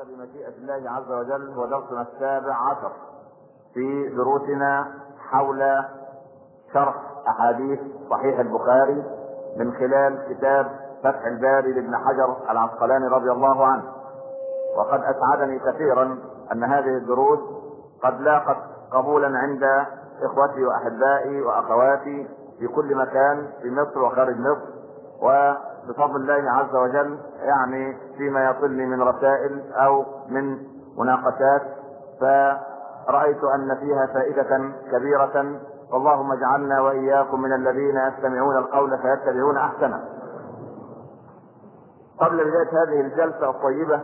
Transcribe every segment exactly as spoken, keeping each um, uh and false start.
بمشيئة الله عز وجل هو درسنا السابع عشر في دروسنا حول شرح أحاديث صحيح البخاري من خلال كتاب فتح الباري لابن حجر العسقلاني رضي الله عنه. وقد أسعدني كثيرا أن هذه الدروس قد لاقت قبولا عند إخوتي وأحبائي وأخواتي في كل مكان في مصر وخارج مصر، وبفضل الله عز وجل يعني فيما يصلني من رسائل أو من مناقشات فرأيت أن فيها فائدة كبيرة، اللهم اجعلنا وإياكم من الذين يستمعون القول فيتبعون أحسنه. قبل بداية هذه الجلسة الطيبة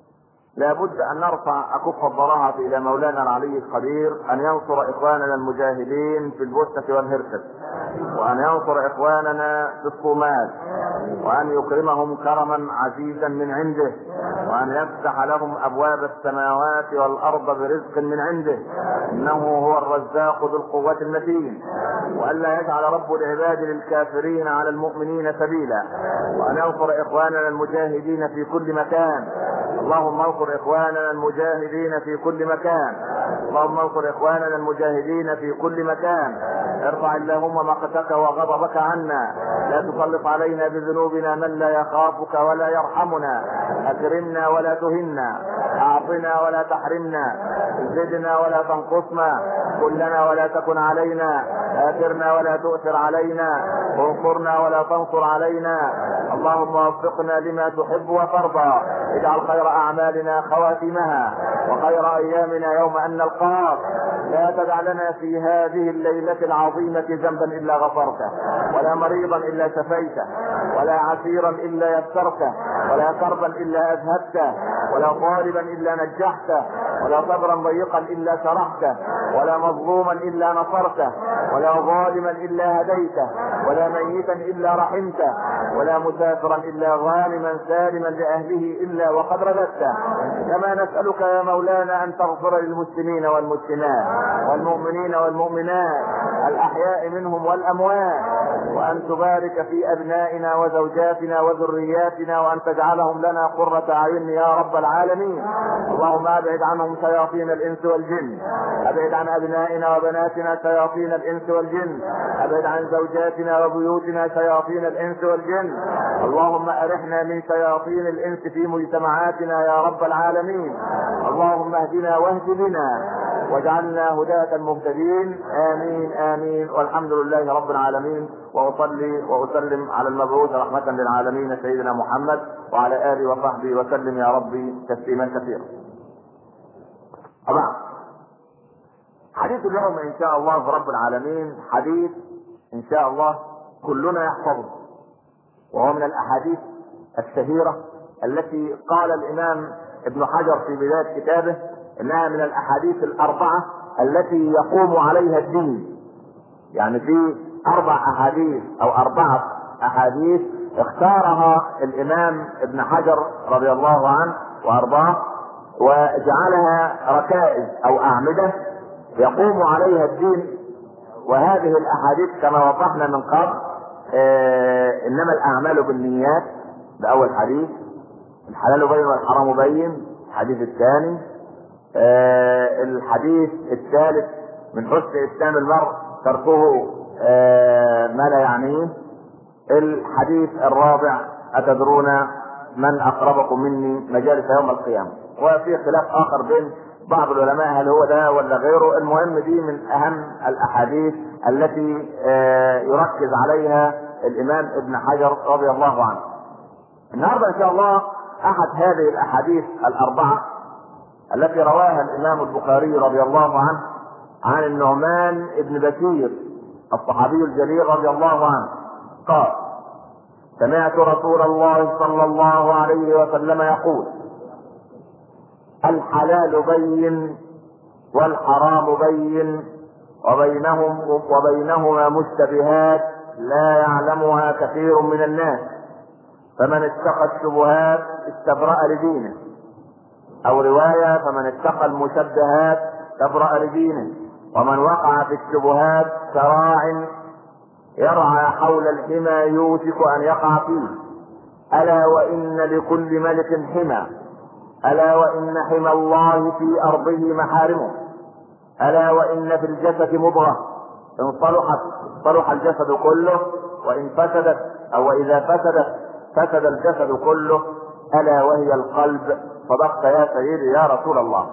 لابد أن نرفع أكف الضراعة إلى مولانا العلي القدير أن ينصر إخواننا المجاهدين في البوسنة والهرسك، وأن ينصر إخواننا في الصومال، وأن يكرمهم كرما عزيزا من عنده، وأن يفتح لهم أبواب السماوات والأرض برزق من عنده، إنه هو الرزاق ذو القوة المتين، وأن لا يجعل رب العباد للكافرين على المؤمنين سبيلا، وأن ينصر إخواننا المجاهدين في كل مكان. اللهم انصر إخواننا المجاهدين في كل مكان، اللهم انصر إخواننا المجاهدين في كل مكان. ارفع اللهم مقتك وغضبك عنا، لا تسلط علينا بذنوبنا من لا يخافك ولا يرحمنا، أكرمنا ولا تهنا، أعطنا ولا تحرمنا، زدنا ولا تنقصنا، كلنا ولا تكن علينا، آثرنا ولا تؤثر علينا، انصرنا ولا تنصر علينا. اللهم وفقنا لما تحب وترضى، اجعل خير أعمالنا خواتمها وخير أيامنا يوم أن نلقاك. لا تدع لنا في هذه الليلة العظيمة ذنبا إلا غفرته، ولا مريضا إلا شفيته، ولا عسيرا إلا يسرته، ولا كربا إلا أذهبته، ولا طالبا إلا نجحته، ولا صبرا ضيقا إلا شرحته، ولا مظلوما إلا نصرته، ولا ظالما إلا هديته، ولا ميتا إلا رحمته، ولا مسافرا إلا غانما سالما لأهله إلا وقد رددته. كما نسألك يا مولانا أن تغفر للمسلمين والمسلمات والمؤمنين والمؤمنات الأحياء منهم والأموات، وأن تبارك في أبنائنا وزوجاتنا وذرياتنا، وأن تجعلهم لنا قرة أعين يا رب العالمين. اللهم أبعد عنهم شياطين الإنس والجن، أبعد عن أبنائنا وبناتنا شياطين الإنس والجن، أبعد عن زوجاتنا وبيوتنا شياطين الإنس والجن. اللهم أرحنا من شياطين الإنس في مجتمعاتنا يا رب العالمين. اللهم اهدنا واهد بنا واجعلنا هداة مهتدين، آمين آمين، والحمد لله رب العالمين. وأصلي وأسلم على المبعوث رحمة للعالمين سيدنا محمد وعلى آله وصحبه وسلم يا ربي تسليما كثيرا. طبعا حديث اليوم إن شاء الله رب العالمين حديث إن شاء الله كلنا يحفظه، وهو من الأحاديث الشهيرة التي قال الإمام ابن حجر في بداية كتابه إنها من الأحاديث الأربعة التي يقوم عليها الدين. يعني في أربع أحاديث أو أربعة أحاديث اختارها الإمام ابن حجر رضي الله عنه وأرضاه وجعلها ركائز أو أعمدة يقوم عليها الدين. وهذه الأحاديث كما وضحنا من قبل آه إنما الأعمال بالنيات، ده أول حديث. الحلال بين والحرام بين، الحديث الثاني. آه الحديث الثالث من حسن إسلام المرء تركه آه ما لا يعنيه. الحديث الرابع أتدرون من أقربكم مني مجالس يوم القيامة. وفي خلاف آخر بين بعض العلماء هل هو ده ولا غيره. المهم دي من أهم الأحاديث التي آه يركز عليها الإمام ابن حجر رضي الله عنه. النهارده إن شاء الله أحد هذه الأحاديث الأربعة التي رواها الإمام البخاري رضي الله عنه عن النعمان ابن بشير الصحابي الجليل رضي الله عنه قال: سمعت رسول الله صلى الله عليه وسلم يقول: الحلال بين والحرام بين وبينهم وبينهما مشتبهات لا يعلمها كثير من الناس، فمن اتقى الشبهات استبرأ لدينه، أو رواية فمن اتقى المشبهات استبرأ لدينه، ومن وقع في الشبهات كراع يرعى حول الحمى يوشك أن يقع فيه، ألا وإن لكل ملك حمى، ألا وإن حمى الله في أرضه محارمه. ألا وإن في الجسد مضغة إن صلحت صلح الجسد كله وإن فسدت أو إذا فسدت فسد الجسد كله ألا وهي القلب. صدقت يا سيدي يا رسول الله.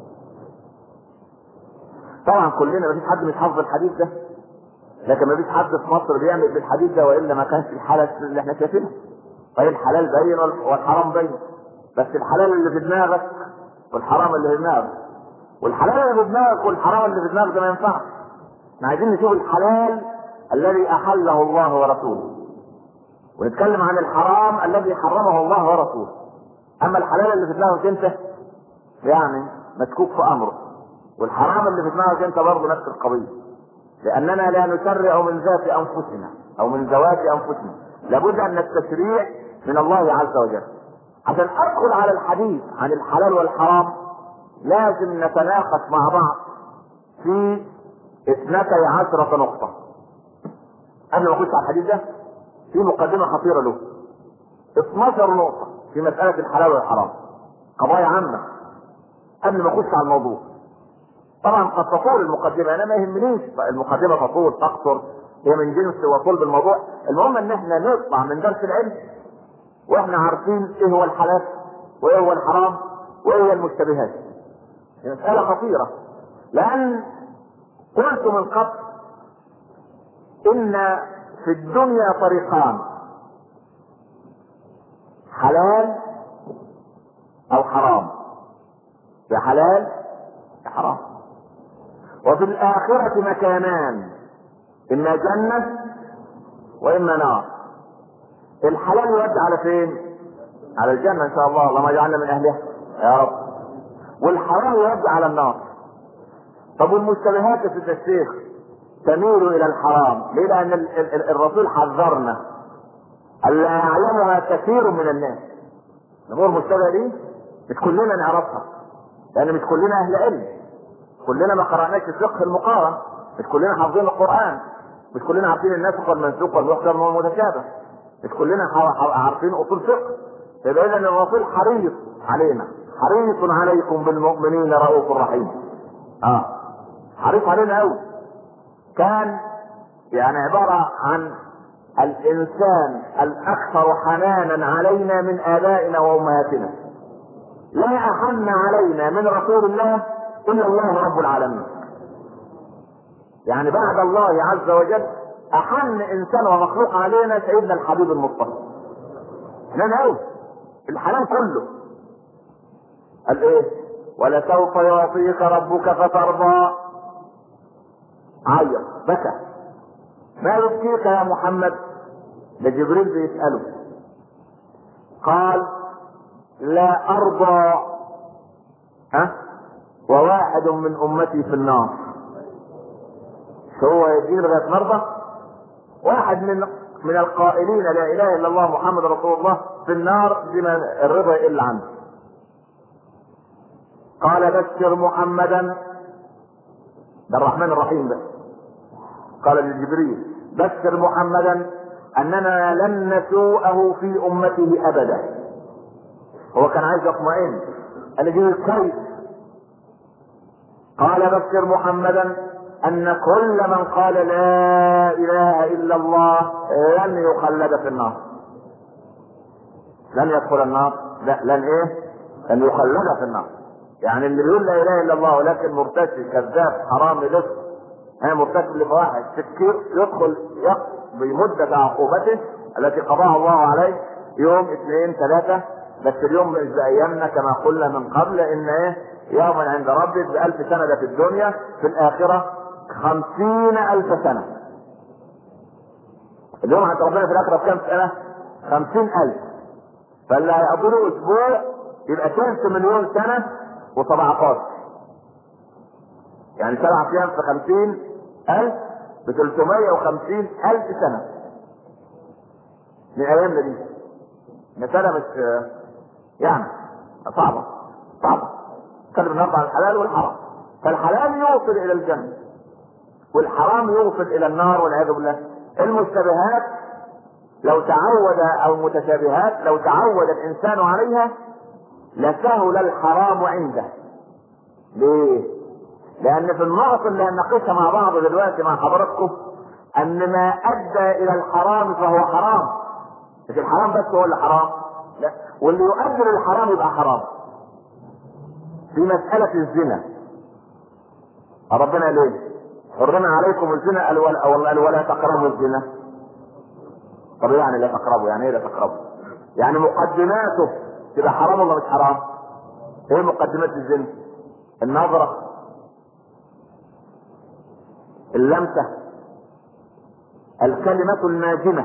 طبعا كلنا مفيش حد مش حافظ الحديث ده، لكن مفيش حد في مصر بيعمل بالحديث ده والا ما كانش الحالة اللي احنا شايفينها. طيب الحلال باين والحرام باين، بس الحلال اللي في دماغك والحرام اللي في دماغك، والحلال اللي في دماغك والحرام اللي في دماغك ده ما ينفعش. احنا عايزين نشوف الحلال الذي احله الله ورسوله، ونتكلم عن الحرام الذي حرمه الله ورسوله. اما الحلال اللي في دماغك انت يعني مشكوك في امره، والحرام اللي في دماغك انت برضه نفس القضيه، لاننا لا نشرع من ذات انفسنا او من ذوات انفسنا، لابد ان التشريع من الله عز وجل. عشان ادخل على الحديث عن الحلال والحرام لازم نتناقش مع بعض في اثنتي عشرة نقطة. قبل ما اخش على الحديث ده في مقدمة خطيرة له، اثناشر نقطة في مسألة الحلال والحرام، قضايا عامة قبل ما اخش على الموضوع. طبعا قد تطول المقدمة، انا ما يهمنيش المقدمة تطول تقصر، هي من جنس وصول بالموضوع. المهم ان احنا نطلع من درس العلم واحنا عارفين ايه هو الحلال وايه هو الحرام وايه هي المشتبهات. مسألة خطيرة، لان قلت من قبل ان في الدنيا طريقان، حلال او حرام، يا حلال يا حرام. وفي الآخرة مكانان، إما جنة وإما نار. الحلال يودي على فين؟ على الجنة إن شاء الله، اللهم اجعلنا من أهلها يا رب. والحرام يودي على النار. طب والمشتبهات في الشيخ تميل إلى الحرام، ليه؟ لأن الرسول حذرنا ألا يعلمها كثير من الناس. الأمور مشتبهة دي مش كلنا نعرفها، لأن مش كلنا أهل علم، كلنا ما قرأناش الفقه المقارن، مش كلنا حافظين القرآن، مش كلنا عارفين الناسخ والمنسوخ والمحكم والمتشابه، مش كلنا عارفين أصول فقه. يبقى إذا الرسول حريص علينا، حريص عليكم بالمؤمنين رؤوف رحيم. اه حريص علينا أوي. كان يعني عبارة عن الإنسان الأكثر حنانا علينا من آبائنا وأمهاتنا. لا أحن علينا من رسول الله إلا الله رب العالمين. يعني بعد الله عز وجل أحن إنسان ومخلوق علينا سيدنا الحبيب المصطفى. احنا قوي الحنان كله. قال ايه؟ ولسوف يعطيك ربك فترضى. عيط بكى. ما يبكيك يا محمد؟ ده جبريل بيسأله. قال لا أرضى ها وواحد من أمتي في النار. هو يدين لغاية مرضى؟ واحد من من القائلين لا إله إلا الله محمد رسول الله في النار بما الرضا يقل عنه. قال بشر محمدا، ده الرحمن الرحيم ده، قال لجبريل بشر محمدا أننا لن نسوءه في أمته أبدا. هو كان عايز يطمئن، قال لجبريل كويس. قال بشر محمدا أن كل من قال لا إله إلا الله لن يخلد في النار، لن يدخل النار، لا لن إيه؟ لن يخلد في النار. يعني اللي بيقول لا إله إلا الله ولكن مرتشي كذاب حرامي لص ها مرتكب لفواحش سكير يدخل يقضي مدة عقوبته التي قضاها الله عليه يوم اثنين ثلاثة، بس اليوم مش بأيامنا كما قلنا من قبل ان ايه يوما عند ربك بألف سنة ده في الدنيا، في الآخرة خمسين ألف سنة. اليوم عند ربنا في الآخرة بكم سنة؟ خمسين ألف. فاللي هيقضوا أسبوع يبقى ثلث مليون سنة وسبعتاشر، يعني سبع أيام في خمسين ألف بثلاثمائة وخمسين ألف سنة من أيامنا دي. مسألة مش يعني صعبة صعبة. نتكلم النهارده عن الحلال والحرام. فالحلال يوصل إلى الجنة والحرام يوصل إلى النار والعياذ بالله. المشتبهات لو تعود أو المتشابهات لو تعود الإنسان عليها لسهل الحرام عنده. ليه؟ لان في النقط اللي هنناقشها مع بعض دلوقتي مع حضراتكم ان ما ادى الى الحرام فهو حرام. مش الحرام بس هو اللي حرام، لا، واللي يؤدي للحرام يبقى حرام. في مسألة الزنا ربنا ليه؟ حرم عليكم الزنا قال ولا, ولا تقربوا الزنا. طب يعني لا تقربوا، يعني ايه لا تقربوا؟ يعني مقدماته تبقى حرام ولا مش حرام؟ ايه مقدمات الزنا؟ النظرة، اللمسة، الكلمة الناجمة،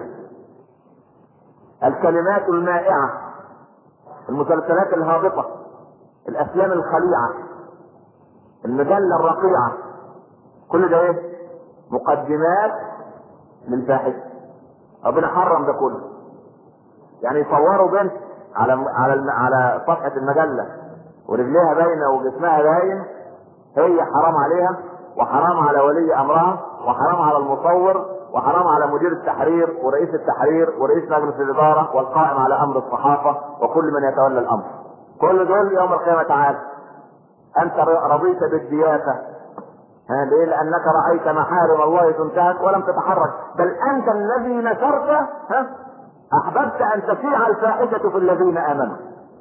الكلمات المائعة، المسلسلات الهابطة، الافلام الخليعة، المجلة الرقيعة، كل ده ايه؟ مقدمات للفاحشة. ربنا حرم ده كله. يعني يصوروا بنت على على على صفحة المجلة ورجليها باينة وجسمها باين، هي حرام عليها وحرام على ولي امرها وحرام على المصور وحرام على مدير التحرير ورئيس التحرير ورئيس مجلس الاداره والقائم على امر الصحافه وكل من يتولى الامر. كل دول يوم القيامه تعالى انت رضيت بالدياسه. ها ليه؟ لانك رايت محارم الله تنتهك ولم تتحرك، بل انت الذي نشرت. ها احببت ان تشيع الفاحشه في الذين امنوا.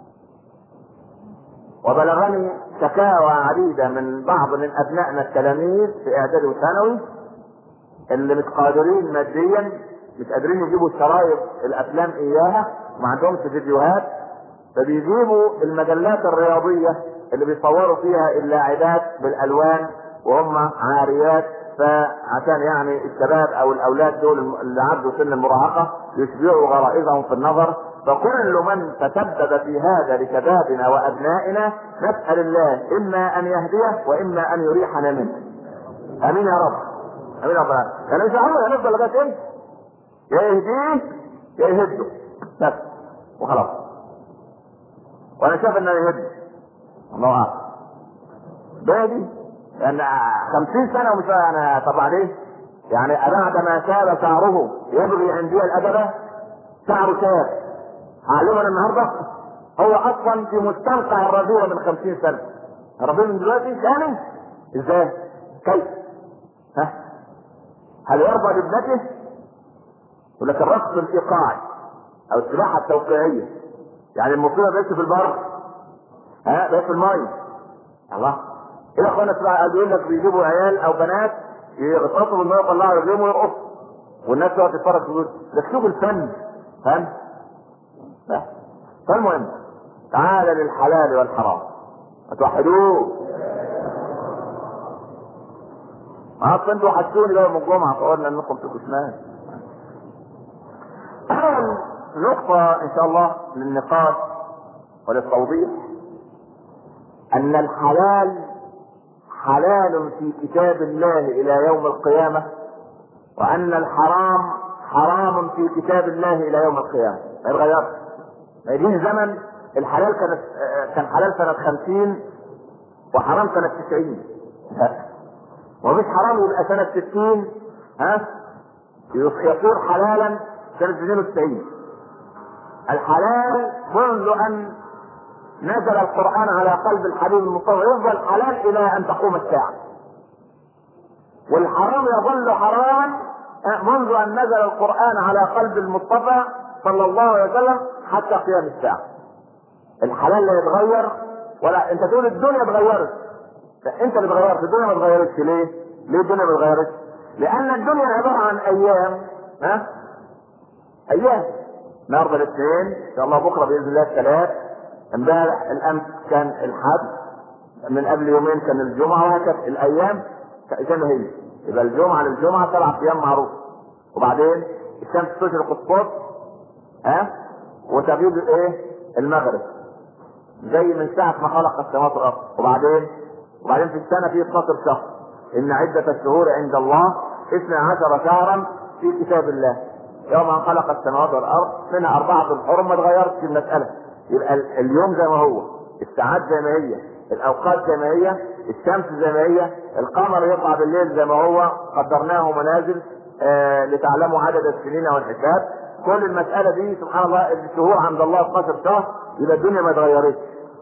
وبلغني شكاوى عديدة من بعض من ابنائنا التلاميذ في اعدادي وثانوي اللي مش قادرين ماديا، مش قادرين يجيبوا شرايط الافلام اياها وما عندهمش فيديوهات، فبيجيبوا المجلات الرياضية اللي بيصوروا فيها اللاعبات بالالوان وهم عاريات، فعشان يعني الشباب او الاولاد دول اللي عدوا سن المراهقة يشبعوا غرائزهم في النظر. فكل من تسبب في هذا لشبابنا وابنائنا نسأل الله اما ان يهديه واما ان يريحنا منه. امين يا رب، امين يا رب. يعني مش هو هنفضل لغايه ايه؟ يا يهديه يا يهده بس وخلاص. وانا شايف انه يهده، الله اعلم. بادي لان خمسين سنه ومش انا طب عليه يعني بعد ما شاب شعره يبغي عندي الادب شعره شاب علمنا النهارده هو اصلا في مستنقع الرذيله من خمسين سنه. الرذيله من دلوقتي ثاني ازاي؟ كيف؟ ها؟ هل يرضى لابنته؟ يقول لك الرقص الايقاعي او السباحه التوقيعيه، يعني المصيبه بس في البر، ها بس في الميه. الله ايه يا اخوانا السباحه؟ يقول لك بيجيبوا عيال او بنات يغطسوا بالميه يطلعوا رجليهم ويرقصوا والناس تقعد تتفرج تقول ده شوف الفن، فاهم؟ فالمهم تعال للحلال والحرام اتوحدوه. اصلا انتوا وحشتوني بقى من الجمعه فقلنا انكم تبقوا شمال. اول نقطه ان شاء الله للنقاش وللتوضيح ان الحلال حلال في كتاب الله الى يوم القيامه، وان الحرام حرام في كتاب الله الى يوم القيامه. ما يتغيرش. ما يجيش زمن الحلال كانت كان حلال سنة خمسين وحرام سنة تسعين، ومش حرام يبقى سنة ستين ها يصير حلالا سنة اثنين وتسعين. الحلال منذ ان نزل القرآن على قلب الحبيب المصطفى يفضل حلال الى ان تقوم الساعة، والحرام يظل حراما منذ ان نزل القرآن على قلب المصطفى صلى الله عليه وسلم حتى قيام الساعة. الحلال لا يتغير، ولا انت تقول الدنيا اتغيرت، لا انت اللي اتغيرت، الدنيا ما اتغيرتش. ليه؟ ليه الدنيا ما اتغيرتش؟ لان الدنيا عبارة عن ايام، ها؟ ايام. النهارده الاثنين ان شاء الله، بكره باذن الله الثلاث، امبارح الامس كان الحد، من قبل يومين كان الجمعة، وهكذا الايام زي ما هي. يبقى الجمعة للجمعة سبع ايام معروف، وبعدين الشمس تشرق الصبح ها وتغيب ايه؟ المغرب، زي من ساعة ما خلق السماوات والارض. وبعدين وبعدين في السنة في اثناشر شهر، ان عدة الشهور عند الله اثنا عشر شهرا في كتاب الله يوم ان خلق السماوات والارض منها اربعة حرم. ما اتغيرتش المسألة. يبقى اليوم زي ما هو، الساعات زي ما هي، الاوقات زي ما هي، الشمس زي ما هي، القمر يطلع بالليل زي ما هو، قدرناه منازل آه لتعلموا عدد السنين والحساب. كل المسألة دي سبحان الله الشهور عند الله اثناشر شهر، يبقى الدنيا ما اتغيرتش.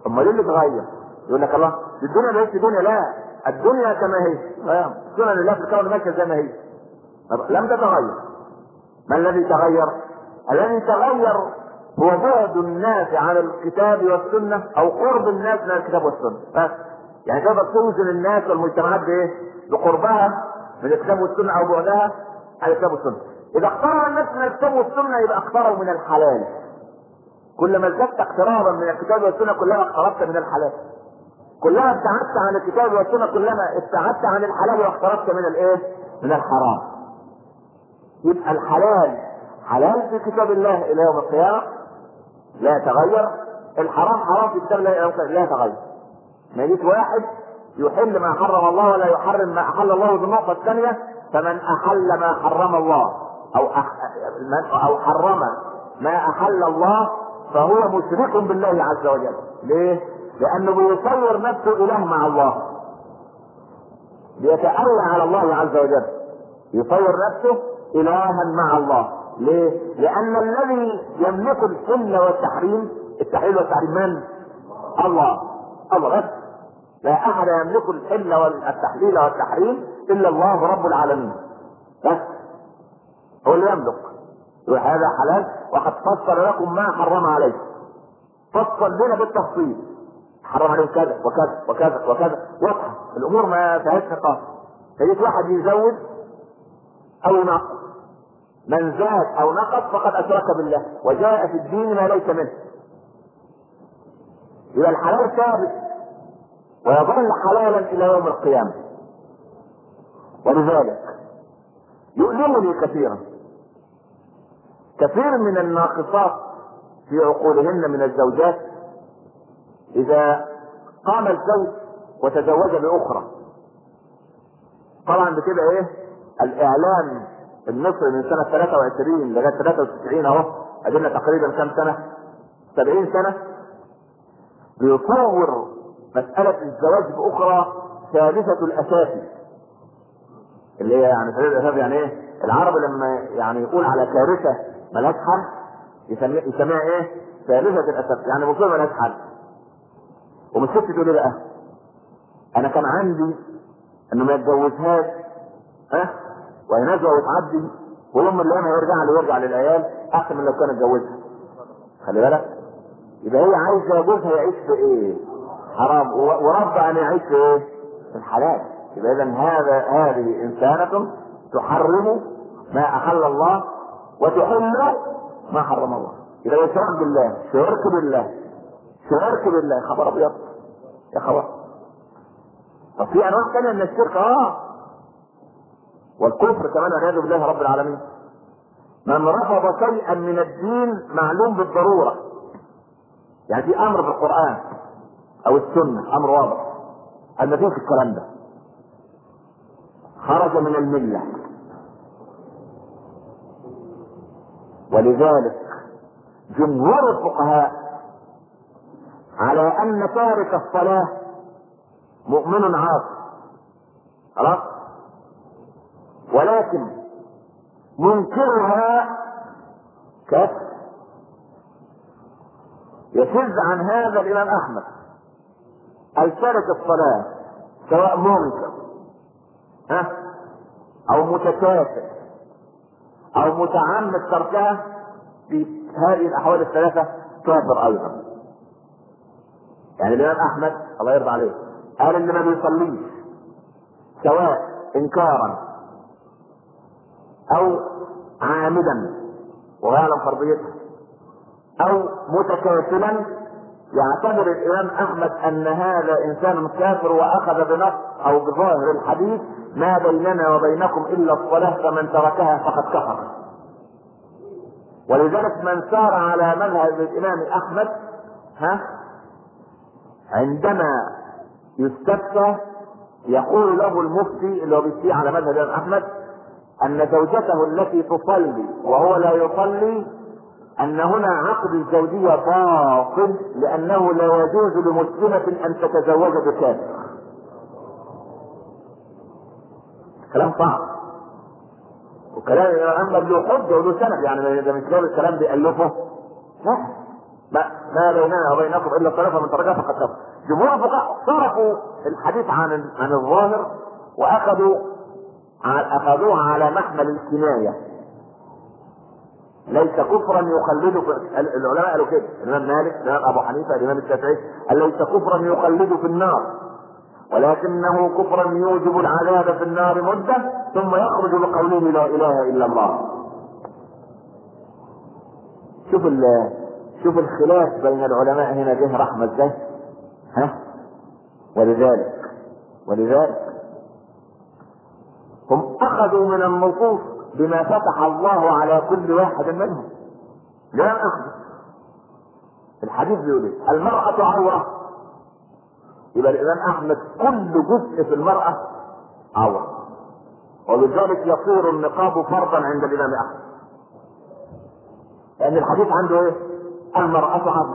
امال ايه اللي اتغير؟ يقول لك الله الدنيا ما هيش دنيا، لا الدنيا كما هي، سنن الله في الكون ماشيه زي ما هي لم تتغير. ما الذي تغير؟ الذي تغير هو بعد الناس عن الكتاب والسنه او قرب الناس من الكتاب والسنه بس. يعني تقدر توزن الناس والمجتمعات بايه؟ بقربها من الكتاب والسنه او بعدها عن الكتاب والسنه. اذا اقترب الناس من الكتاب والسنه يبقى اقتربوا من الحلال. كلما ازددت اقترابا من الكتاب والسنه كلما اقتربت من الحلال. كلما ابتعدت عن الكتاب والسنه كلما ابتعدت عن الحلال واقتربت من الايه؟ من الحرام. يبقى الحلال حلال في كتاب الله الى يوم القيامه لا يتغير، الحرام حرام في كتاب الله الى يوم القيامه لا يتغير. ما يجيش واحد يحل ما حرم الله ولا يحرم ما احل الله. بالنقطه الثانيه فمن احل ما حرم الله او أح... او حرم ما احل الله فهو مشرك بالله عز وجل. ليه؟ لانه بيصور نفسه اله مع الله، بيتألى على الله عز وجل، يصور نفسه الها مع الله. ليه؟ لان الذي يملك الحل والتحريم، التحليل والتحريم من؟ الله. الله بس، لا احد يملك الحل والتحليل والتحريم الا الله رب العالمين بس، هو اللي يملك. وهذا حلال وقد فصل لكم ما حرم عليكم، فصل لنا بالتفصيل، حرم عليهم كذا وكذا وكذا وكذا، واضحه الامور ما فيهاش نقاش. فجيت واحد يزود او ينقص، من زاد او نقص فقد اشرك بالله وجاء في الدين ما ليس منه. يبقى الحلال ثابت ويظل حلالا الى يوم القيامه. ولذلك يؤلمني كثيرا كثير من الناقصات في عقولهن من الزوجات اذا قام الزوج وتزوج باخرى. طبعا بتبقى ايه؟ الاعلام المصري من سنه ثلاثة وعشرين لغايه ثلاثة وتسعين اهو، ادينا تقريبا كم سنه؟ سبعين سنه بيصور مساله الزواج باخرى ثالثه الاساسي، اللي هي يعني ثالثه الاساسي. يعني ايه؟ العرب لما يعني يقول على كارثه ملهاش حل يسميها ايه؟ ثالثه الاساسي، يعني مصيبه ملهاش حل. ومن ست تقول ايه بقى؟ انا كان عندي انه ما يتجوزهاش ها وينزع وتعدي ويوم من الايام هيرجع له ويرجع للعيال احسن من لو كان اتجوزها. خلي بالك، يبقى هي عايزه جوزها يعيش في ايه؟ حرام، ورب ان يعيش في ايه؟ في الحلال. يبقى اذا هذا هذه انسانه تحرم ما احل الله وتحل ما حرم الله. يبقى يشرك بالله، شرك بالله، شرك بالله. خبر ابيض يا خبر. طب في انواع ثانيه من الشرك اه والكفر كمان والعياذ بالله رب العالمين. من رفض شيئا من الدين معلوم بالضروره، يعني في امر في القران او السنه امر واضح ان ما فيش الكلام ده، خرج من المله. ولذلك جمهور الفقهاء على ان تارك الصلاه مؤمن عاصي خلاص، ولكن منكرها كافر. يشذ عن هذا الامام احمد التارك الصلاه سواء منكر ها او متكافر او متعمد تركها، في هذه الاحوال الثلاثه كافر ايضا. يعني الامام احمد الله يرضى عليه قال ان ما بيصليش سواء انكارا او عامدا ويعلم فرضيتها او متكاسلا، يعتبر الامام احمد ان هذا انسان كافر، واخذ بنص او بظاهر الحديث ما بيننا وبينكم الا الصلاه فمن تركها فقد كفر. ولذلك من سار على مذهب الامام احمد ها عندما يستفتى يقول له المفتي اللي هو بيفتي على مذهب الامام احمد ان زوجته التي تصلي وهو لا يصلي ان هنا عقد الزوجيه باطل، لانه لا يجوز لمسلمه ان تتزوج بكافر. كلام صعب، وكلام الامام احمد له حجه وله سند، يعني ده مش جاب الكلام بيألفه لا، ما بيننا وبينكم الا الطريقه من درجات فقد كفر. جمهور الفقهاء صرفوا الحديث عن عن الظاهر واخذوا اخذوه على محمل الكنايه. ليس كفرا يخلده في العلماء قالوا كده، الامام مالك، الامام ابو حنيفه، الامام الشافعي قال ليس كفرا يخلده في النار، ولكنه كفرا يوجب العذاب في النار مده ثم يخرج بقوله لا اله الا الله. شوف شوف الخلاف بين العلماء هنا جه رحمه ازاي. ها ولذلك ولذلك هم اخذوا من النصوص بما فتح الله على كل واحد منهم. لا اخذ الحديث بيقول ايه؟ المرأة عورة. يبقى الامام احمد كل جزء في المرأة عورة، وبذلك يصير النقاب فرضا عند الامام احمد، لان الحديث عنده ايه؟ المرأة عورة.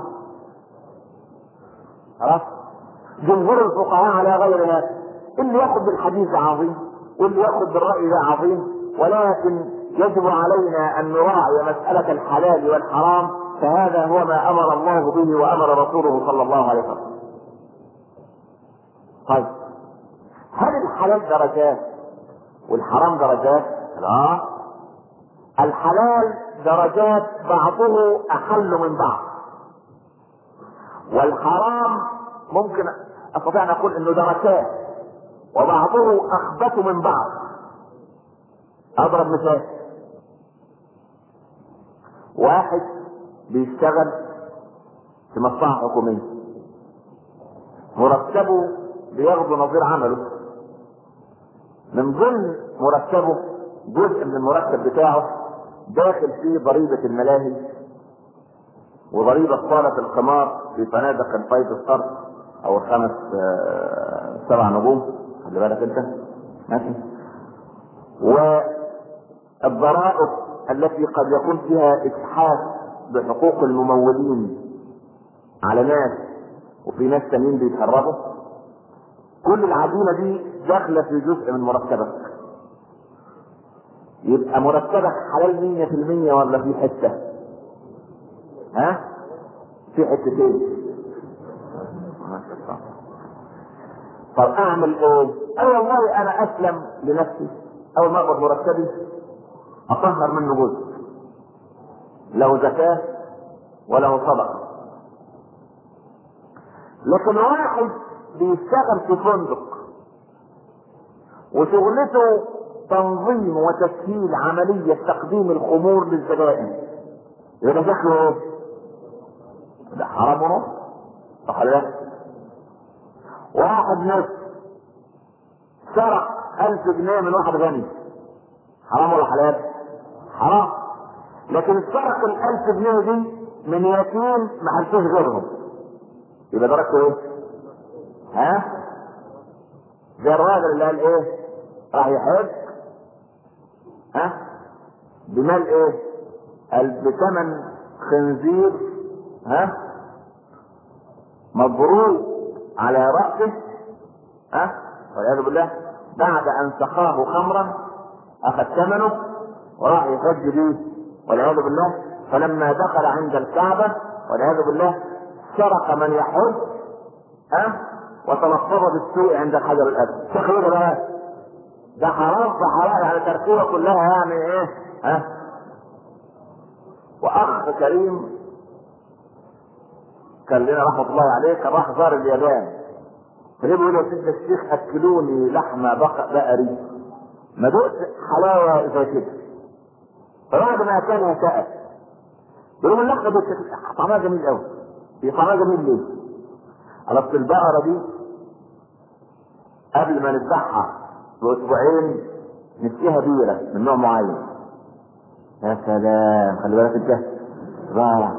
خلاص؟ جمهور الفقهاء على غير هذا، اللي ياخذ بالحديث عظيم واللي ياخذ بالرأي ده عظيم، ولكن يجب علينا ان نراعي مسألة الحلال والحرام، فهذا هو ما امر الله به وامر رسوله صلى الله عليه وسلم. طيب هل الحلال درجات والحرام درجات؟ لا، الحلال درجات بعضه احل من بعض، والحرام ممكن استطيع ان اقول انه درجات وبعضه اخبث من بعض. اضرب مثال، واحد بيشتغل في مصلحة حكومية، مرتبه بياخده نظير عمله، من ضمن مرتبه جزء من المرتب بتاعه داخل فيه ضريبة الملاهي وضريبة صالة القمار في فنادق الفايف ستار او الخمس آه سبع نجوم، خلي بالك انت ماشي، والضرائب التي قد يكون فيها اجحاف بحقوق الممولين على ناس وفي ناس تانيين بيتهربوا. كل العديمة دي داخلة في جزء من مرتبك. يبقى مرتبك حلال مية في المية ولا في حتة؟ ها؟ في حتتين. طب اعمل ايه؟ اي والله انا اسلم لنفسي اول ما اقبض مرتبي اطهر منه جزء له زكاة وله صدقة. لكن واحد بيشتغل في فندق وشغلته تنظيم وتسهيل عملية تقديم الخمور للزبائن، يبقى شكله ده حرام ونص، صح ولا لا؟ واحد نص سرق ألف جنيه من واحد غني، حرام ولا حلال؟ حرام. لكن سرق الألف جنيه دي من يتيم ما حلفوش غيرهم، يبقى درجته ايه؟ ها؟ زي الراجل اللي قال ايه؟ راح يحج ها؟ بمال ايه؟ قال بثمن خنزير ها؟ مبروك على رأسه ها؟ والعياذ بالله، بعد ان سقاه خمرا اخذ ثمنه وراح يحج به والعياذ بالله، فلما دخل عند الكعبة والعياذ بالله سرق من يحج ها؟ وتلفظ بالسوء عند الحجر الاسود. شكله بقى ده حرام فحرام، يعني تركيبه كلها يعني ايه ها؟ واخ كريم كان لنا رحمه الله عليه كان راح زار اليابان، فبيقول له سيدنا الشيخ اكلوني لحمه بقري، ما دقت حلاوه زي كده. فبعد ما اكلها سأل بيقول اللحمه دي طعمها جميل قوي. هي طعمها جميل ليه؟ على اصل البقره دي قبل ما نذبحها باسبوعين نسقيها بيره من نوع معين. يا سلام، خلي بالك انت رائع.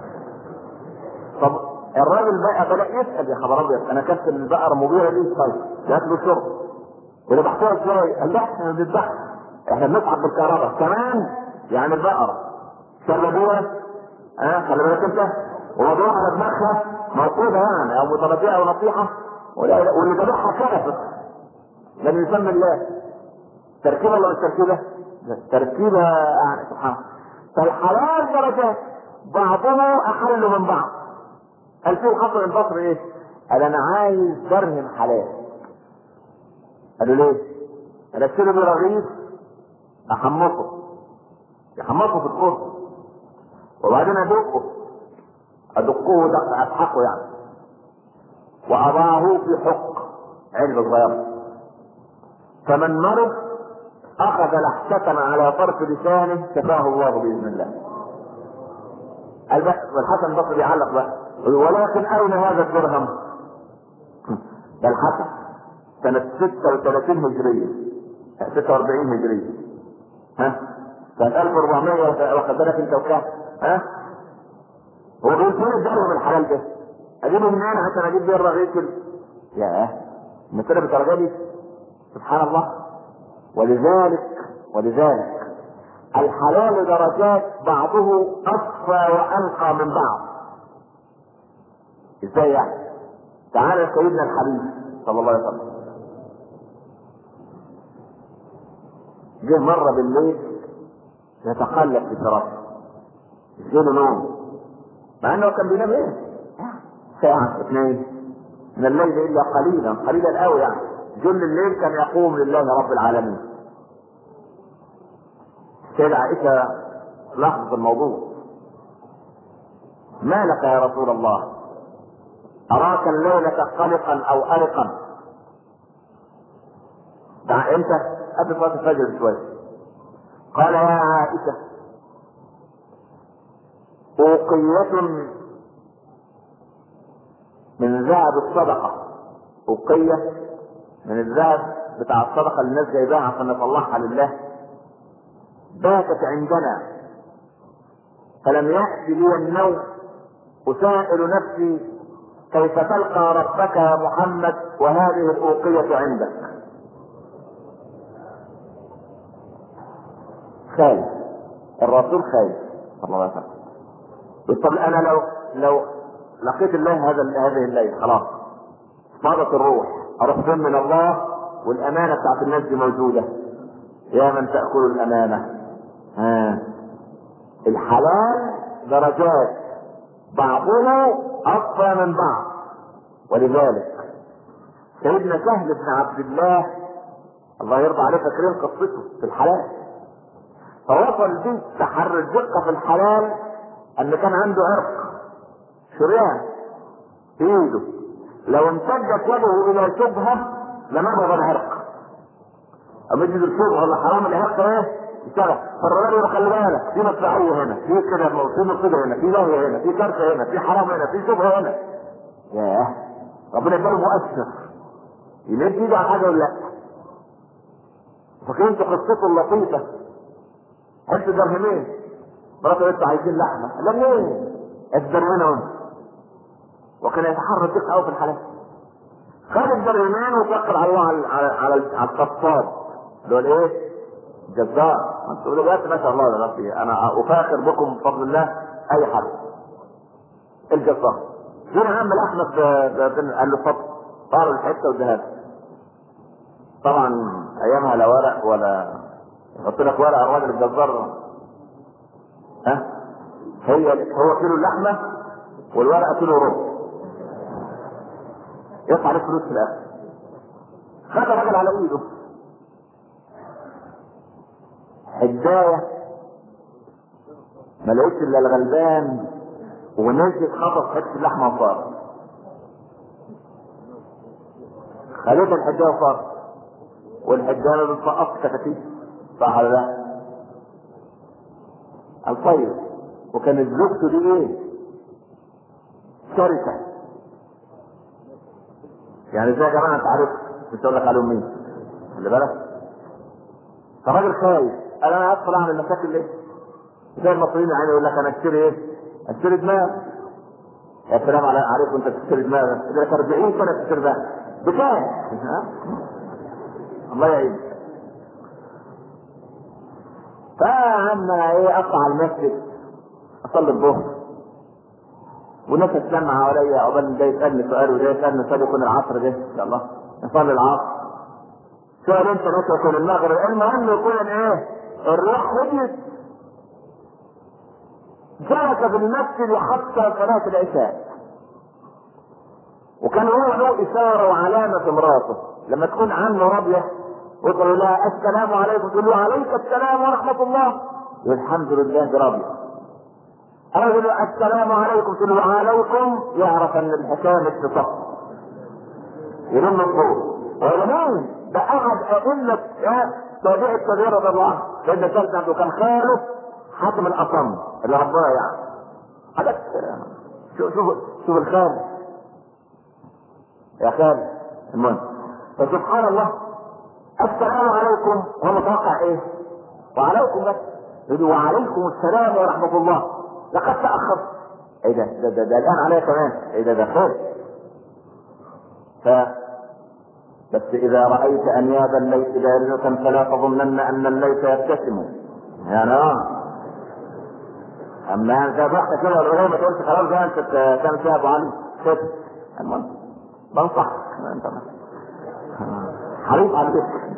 طب الراجل بقى بدا يسال، يا خبر ابيض انا كسر البقره مبيره دي، طيب جات له شرب وذبحتوها ازاي؟ قال لا احنا بنذبحها احنا بنسحب بالكهرباء كمان، يعني البقره شربوها اه خلي بالك انت، وموضوع على دماغها موقوفه يعني او مترديه او نصيحه، واللي ذبحها كافر لم يسمى الله. تركيبه ولا مش تركيبه؟ تركيبه يعني سبحان الله. فالحلال درجات بعضها احل من بعض، قال فيه الحسن البصري ايه؟ قال انا عايز درهم حلال. قالوا ليه؟ قال اشتري بيه رغيف احمصه يحمصه في الفرن وبعدين ادقه ادقه دق اسحقه يعني واضعه في حق علبه صغيره، فمن مرض اخذ لحسة على طرف لسانه شفاه الله باذن الله. الحسن البصري بيعلق بقى ولكن اين هذا الدرهم؟ ده الحسن سنة ستة وثلاثين هجرية ستة واربعين هجرية، ها سنة ألف واربعمية واخد بالك انت وكام؟ ها هو بيقول فين الدرهم الحلال ده؟ اجيبه منين عشان اجيب بيه الرغيف؟ ياه المسألة بالدرجة دي سبحان الله. ولذلك ولذلك الحلال درجات بعضه اصفى وانقى من بعض. ازاي يعني؟ تعالى سيدنا الحبيب صلى الله عليه وسلم جه مرة بالليل يتقلب في فراشه يجيله نوم مع انه كان بينام ايه؟ ساعة اثنين من الليل الا قليلا قليلا قوي يعني جل الليل كان يقوم لله رب العالمين. سيدة عائشة لاحظت الموضوع. ما لك يا رسول الله؟ أراك الليلة قلقا أو أرقا. دع أنت قبل صلاة الفجر شوية. قال يا عائشة أوقية من ذهب الصدقة، أوقية من الذهب بتاع الصدقة اللي الناس جايباها عشان نطلعها لله، باتت عندنا فلم يأتي لي النوم أسائل نفسي كيف تلقى ربك يا محمد وهذه الأوقية عندك. خايف الرسول خايف صلى الله عليه وسلم. طب انا لو لو لقيت الله هذا هذه الليل خلاص فاضت الروح اروح فين من الله والامانه بتاعت الناس دي موجوده. يا من تاكل الامانه. ها الحلال درجات بعضها اقوى من بعض. ولذلك سيدنا سهل بن عبد الله الله يرضى عليه فاكرين قصته في الحلال، فوصل به تحري الدقه في الحلال ان كان عنده عرق شريان في ايده لو امتدت يده الى شبهه لمرض العرق. اما يجي الشبهه ولا حرام العرق ايه؟ يشتغل. فالراجل يقول خلي بالك في مدفعيه هنا، في كده في مصيبه هنا، في لاهيه هنا، في كارثه هنا، في حرام هنا، في شبهه هنا. ياه ربنا يبقى مؤثر يمد ايده على حاجه ولا لا؟ فكنت قصته اللطيفه حتى درهمين مراته لسه عايزين لحمه لا ليه؟ الدرهمين وانت وكان يتحرى الدقه قوي في الحلال. خد الدرهمين وتوكل على الله على على على القصاب اللي هو الايه؟ جزار. تقول له بس ما شاء الله يا ربي انا افاخر بكم بفضل الله اي حد. الجزار جينا عم احمد قال له اتفضل طار الحته والذهب. طبعا ايامها لا ورق ولا يحط لك ورق الراجل الجزار ها هي هو كيلو اللحمه والورقه كيلو ربع يطلع عليه فلوس في الاخر. خد الراجل على ايده حدايه ما لقيتش الا الغلبان ونزلت خطف حته اللحمه وصار خليت الحدايه وصار والحدايه ما بتسقطش كتاكيت صح ولا لا؟ الطيب وكانت زوجته دي ايه؟ شركه يعني زي يا جماعه انت عارف مش هقول لك عليهم مين خلي بالك. فالراجل خايف قال انا هدخل اعمل مشاكل ليه؟ زي المصريين يعني يقول لك انا اشتري ايه؟ اشتري دماغ. يا سلام عليك وانت تشتري دماغ ده أربعين سنه تشتري دماغ بكام؟ الله يعينك. فعم ايه اطلع على المسجد اصلي الظهر والناس تسمع حواليا عقبال ده يسالني سؤال وده يسالني سؤال يكون العصر ده ان شاء الله نصلي العصر. سؤال انت ناس يكون المغرب المهم يكون ايه؟ الروح هديت جلس في المسجد حتى صلاه العشاء وكان هو له اثاره وعلامه في مراته لما تكون عنه راضيه وتقول لها السلام عليكم تقول له عليك السلام ورحمه الله يقول الحمد لله راضيه. اقول له السلام عليكم تقول له عليكم يعرف ان الحكايه مش صح يرن الضوء. ومين ده قعد اقول لك يا تابع التغيير رضي الله عنه لان كان عنده كان خاله حاتم الاصم اللي ربنا يعني حدث. شوف شوف شوف الخال يا خال المهم. فسبحان الله السلام عليكم هو متوقع ايه؟ وعليكم بس يقول وعليكم السلام ورحمه الله لقد تاخر. ايه ده ده, ده, ده الان عليا كمان ايه ده ده خير. ف بس اذا رايت انياب الليث بارزه فلا تظنن ان الليث يبتسم يعني اه اما انت ضحك كده ولا ما تقولش خلاص بقى انت تعمل فيها ابو علي كده. المهم بنصحك انت حريص على كده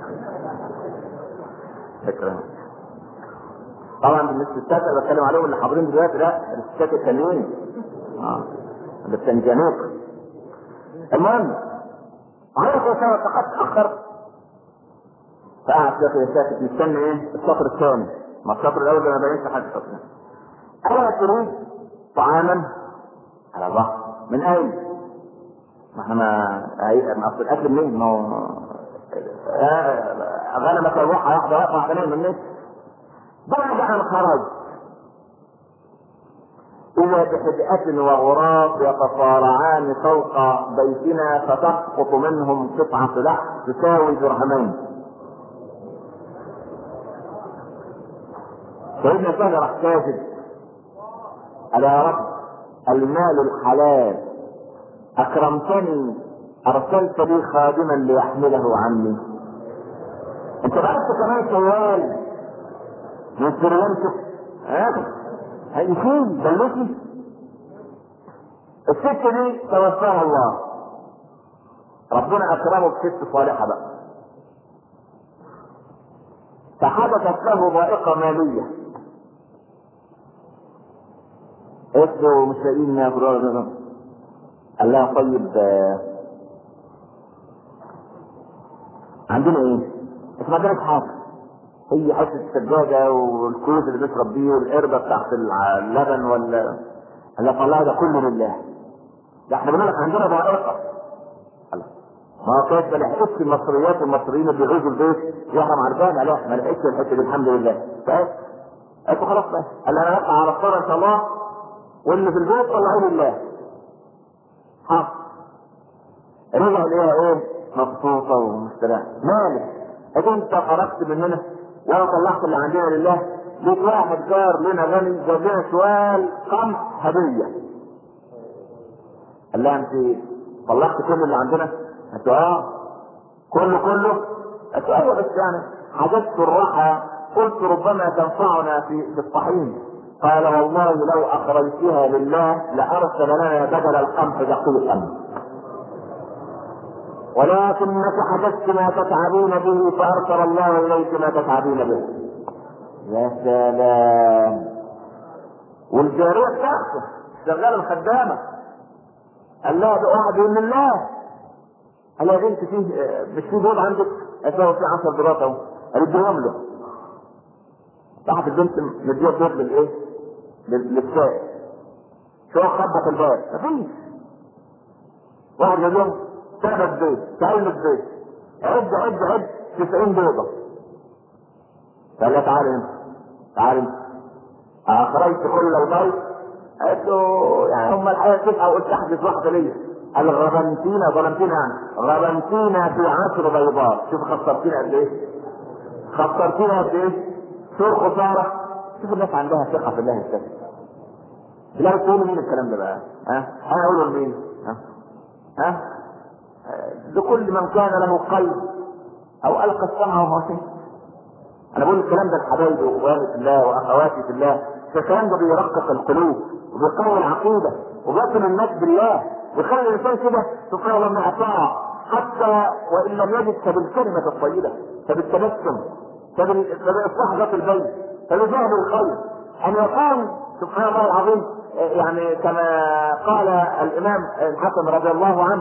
فكره. طبعا بالنسبه للستات اللي بتكلم عليهم اللي حاضرين دلوقتي لا الستات التانيين اه اللي بتنجنوك. المهم عرف وصار فقد تاخر فقعد كده ساكت مستني ايه السطر الثاني. ما السطر الاول ما بينش حاجه اصلا. انا تريد طعاما على الله من اين؟ ما احنا ما ما اصل الاكل منين؟ ما هو غنمك الروحه واحده واقفه على من الناس. بعد ان خرج اذا بحدئه وغراب يتصارعان فوق بيتنا فتسقط منهم قطعه لحم تساوي درهمين. سيدنا سهل راح كاتب قال يا رب المال الحلال اكرمتني ارسلت لي خادما ليحمله عني. انت بعت كمان شوال من سريانته ها هيشيل بلوكي. الست دي توفاها الله ربنا اكرمه بست صالحه بقى فحدثت له ضائقه ماليه. قلت له مش لاقيين ناكل. قال لها طيب عندنا ايه؟ بس ما عندناش حاجه هي حته السجاده والكوز اللي بيشرب بيه والقربه بتاعت اللبن ولا اللي طلعها ده كله لله. ده احنا بنقول لك عندنا ضائقه. ما هو كانت ما لحقتش المصريات والمصريين اللي بيعوزوا البيت يحرم عربانه لا ما لحقتش الحته دي الحمد لله. فاهم؟ قلت خلاص بقى قال انا هطلع على الصلاه ان شاء الله واللي في البيت طلعوه لله. ها رجع ليها ايه مبسوطه ومستريحه. مالك اذا انت خرجت مننا وانا طلعت اللي عندنا لله. ليك واحد جار لنا غني جاب لنا شوال قمح هديه. قال لها انت طلعت كل اللي عندنا؟ قالت اه كله كله. قالت ايوه بس يعني حاجات الراحه قلت ربما تنفعنا في الطحين. قال والله لو اخرجتها لله لارسل لنا بدل القمح دقيقا ولكنك حدثت ما تتعبين به فارسل الله اليك ما تتعبين به. يا سلام. والجاريه بتاعته شغاله الخدامه قال لها ده واحد من الله. قال لها بنت فيه مش في دول عندك؟ قالت له في عشر دولار اهو. قالت اديهم له. راحت البنت مديها الدور للايه؟ للسائق. شو خبط الباب؟ مفيش. واحد يقول لهم تعب البيت تعال البيت عد عد عد تسعين بيضة. قال لها تعالي انت تعالي انت اخرجت كل البيت. قالت له يعني هم الحقيقة تسعة وقلت احدث واحدة ليا. قال غبنتينا ظلمتينا يعني غبنتينا في عشر بيضات. شوف خسرتينا قد ايه؟ خسرتينا قد ايه؟ شو الخسارة؟ شوف الناس عندها ثقة في الله الكافي. لا تقولوا مين الكلام ده بقى؟ ها؟ انا اقوله لمين؟ ها؟ ها؟ لكل من كان له قلب او القى السمع وهو شيء. انا بقول الكلام ده لحبايبي واخواني في الله واخواتي في الله. الكلام ده بيرقق القلوب وبيقوي العقيده وبيصل الناس بالله ويخلي الانسان كده سبحان الله انه اطاع حتى وان لم يجد فبالكلمه الطيبه فبالتبسم فباصلاح ذات البيت فبجهل الخير ان يكون سبحان الله العظيم يعني كما قال الامام الحسن رضي الله عنه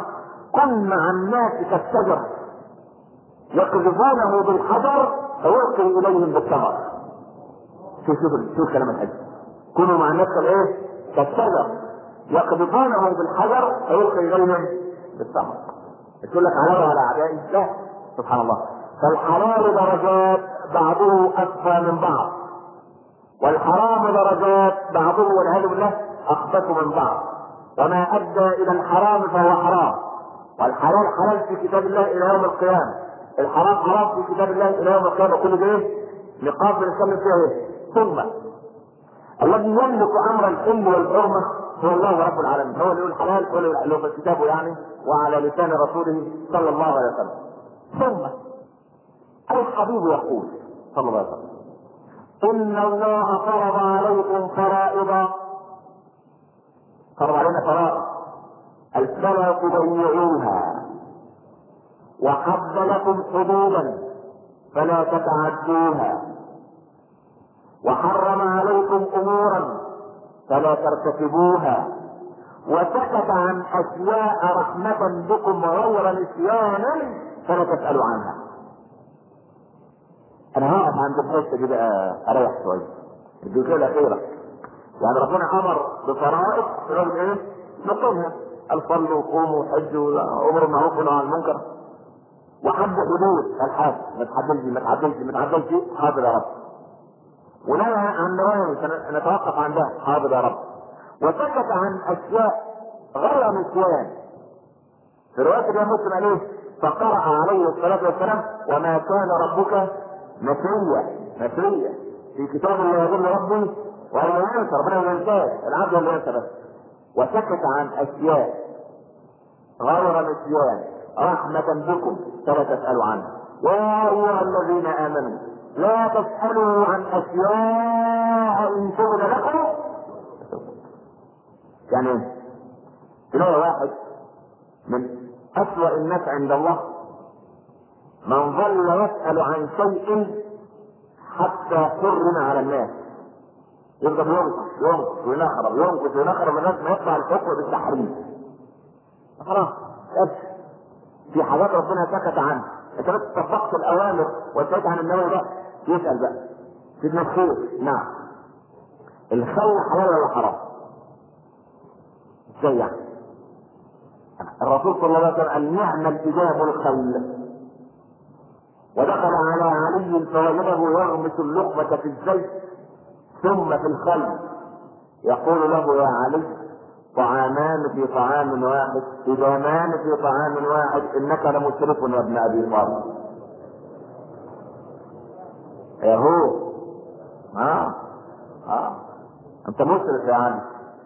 كن مع الناس كالشجر يقذفونه بالحجر فيلقي اليهم بالثمر. شوف شوف شوف كلام الحج. كونوا مع الناس كالايه؟ كالشجر يقذفونه بالحجر فيلقي اليهم بالثمر. تقول لك على على اعدائي؟ لا، سبحان الله. فالحلال درجات بعضه اكفى من بعض، والحرام درجات بعضه والعياذ بالله اخبث من بعض، وما ادى الى الحرام فهو حرام، والحلال حلال في كتاب الله الى يوم القيامه، الحرام حرام في كتاب الله الى يوم القيامه. كل ده ايه؟ نقاط بنتكلم فيها ايه؟ ثم الذي يملك امر الحل والحرمه هو الله رب العالمين، هو اللي يقول الحلال، هو اللي يقول في كتابه يعني، وعلى لسان رسوله صلى الله عليه وسلم. ثم الحبيب يقول صلى الله عليه وسلم: ان الله فرض عليكم فرائض، فرض علينا فرائض فلا تضيعوها، وحد لكم حدودا فلا تتعدوها، وحرم عليكم امورا فلا ترتكبوها، وسكت عن اشياء رحمة بكم غير نسيانا فلا تسألوا عنها. انا هقف عند الحته دي بقى اريح شويه. الجزئيه الاخيره يعني ربنا امر بفرائض رغم ايه؟ نقومها، الصلوا وقوموا وحجوا وامروا بالمعروف ونهوا عن المنكر، وحد حدود الحاج ما تحدلش ما تعدلش ما تعدلش حاضر يا رب، ونهى عن نواهي نتوقف عندها حاضر يا رب، وسكت عن اشياء غير نسيان. في روايه الامام مسلم عليه فقرأ عليه الصلاه والسلام: وما كان ربك نسيا نسيا في كتاب الله يقول ربي ولا ينسى، ربنا ما ينساش، العبد اللي ينسى بس. وسكت عن اشياء غير نسيان رحمة بكم فلا تسألوا عنها. يا ايها الذين امنوا لا تسألوا عن اشياء ان تبد لكم. يعني تلاقي واحد من اسوأ الناس عند الله من ظل يسأل عن شيء حتى حرم على الناس، يفضل ينقص ينقص وينخرب ينقص وينخرب الناس ما يطلع الحكم بالتحريم. خلاص في حاجات ربنا سكت عنها، انت بس طبقت الاوامر وسكت عن النوى ده. يسأل بقى سيدنا الخير، نعم الخير حلال ولا حرام؟ ازاي يعني؟ الرسول صلى الله عليه وسلم قال: نعم الإجاب الخيل. ودخل على علي فوجده يغمس اللقمة في الزيت ثم في الخل، يقول له: يا علي طعامان في طعام واحد، إدامان في طعام واحد، إنك لمسرف يا ابن أبي طالب. يا هو ها ها أنت مسرف يا علي.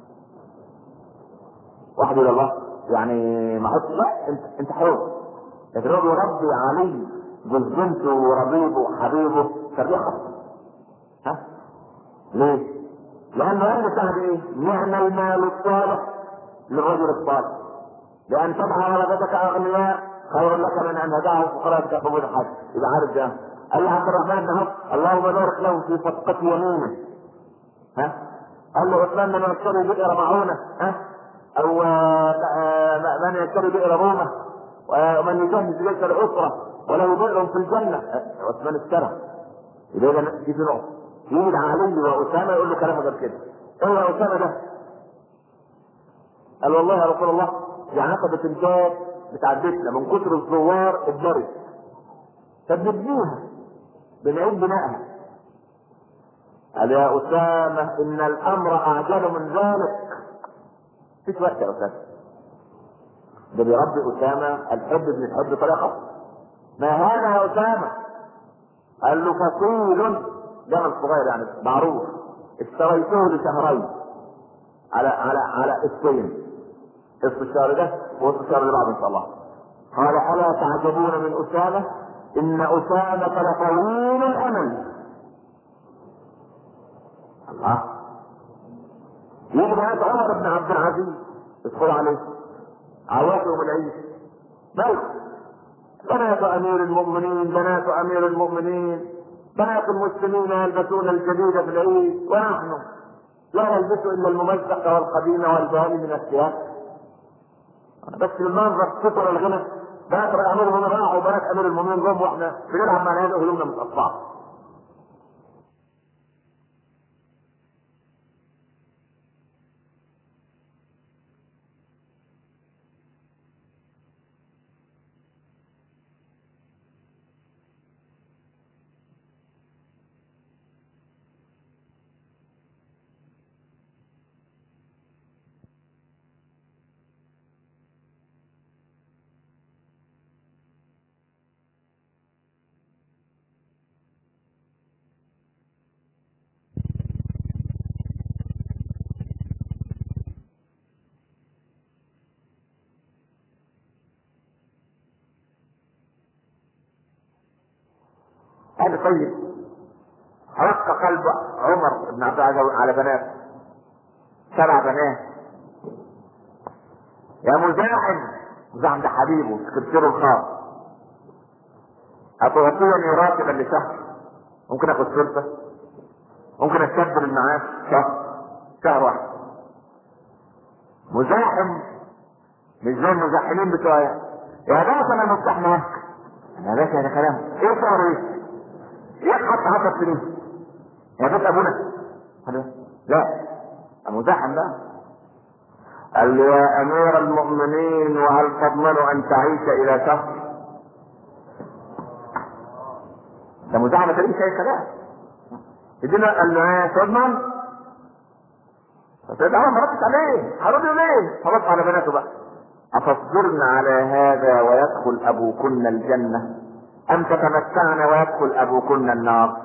واحد إلى الله يعني ما حط لا انت انت حر، لكن هو يربي علي جوز بنته وربيبه وحبيبه كالرحم. ها ليه؟ لانه قال صاحب ايه؟ نعم المال الصالح للرجل الصالح، لان تدعى ولدتك اغنياء خير لك من ان تدعهم فقراء تكفوا الحج. اذا عارف ده قال له عبد الرحمن بن عوف: اللهم بارك له في صدقه يمينه. ها قال له عثمان: من يشتري بئر معونه، ها او من يشتري بئر رومه، ومن يجهز ليس الاسره وله بئر في الجنه. عثمان اشترى. اذا في في نقطه يجي علي واسامه يقول له كلام غير كده. ايه يا اسامه ده؟ قال: والله يا رسول الله دي عقبه الجاد بتاع بيتنا من كثر الزوار اتضرب، فبنبنيها بنعيد بنائها. قال: يا اسامه ان الامر اعجل من ذلك. مفيش وقت يا اسامه. ده بيربي اسامه الحب ابن الحب طريقه. ما هذا يا اسامه؟ قال له: فصيل جمل صغير يعني معروف اشتريته لشهرين على على على اسبوعين، اسم الشهر ده واسم الشهر اللي بعده ان شاء الله. قال: الا تعجبون من اسامه؟ ان اسامه لطويل الامل. الله يجي بنات عمر بن عبد العزيز ادخل عليه عواقب العيش ملك. بنات امير المؤمنين بنات امير المؤمنين بنات المسلمين يلبسون الجديد في العيد، ونحن لا نلبس الا الممزق والقديم والبهائم من الثياب. بس بالمنظر ستر الغنى بنات امير المؤمنين راحوا وبنات امير المؤمنين جم واحنا بنلعب مع هذا هدومنا متقطعه. هذا طيب رق قلب عمر بن عبد العزيز على بنات سبع بنات. يا مزاحم، مزاحم ده حبيبه سكرتيره الخاص، أتعطيني راتبا لشهر؟ ممكن اخد سلطة، ممكن استبدل المعاش شهر شهر واحد. مزاحم مش زي المزاحمين بتوع يا باشا انا مفتاح معاك. يا باشا ده كلام ايه شهر ايه؟ يحط عشر سنين يا بيت ابونا. لا مزاحم بقى. قال له يا امير المؤمنين وهل تضمن ان تعيش الى شهر؟ ده مزاحمة تريد شيء كلام. يدينا قال له ايه تضمن؟ فسيدنا عمر ما ردش عليه، هرد ليه؟ فرد على بناته بقى. اتصبرن على هذا ويدخل ابوكن الجنة ام تتمتعن ويدخل ابوكن النار؟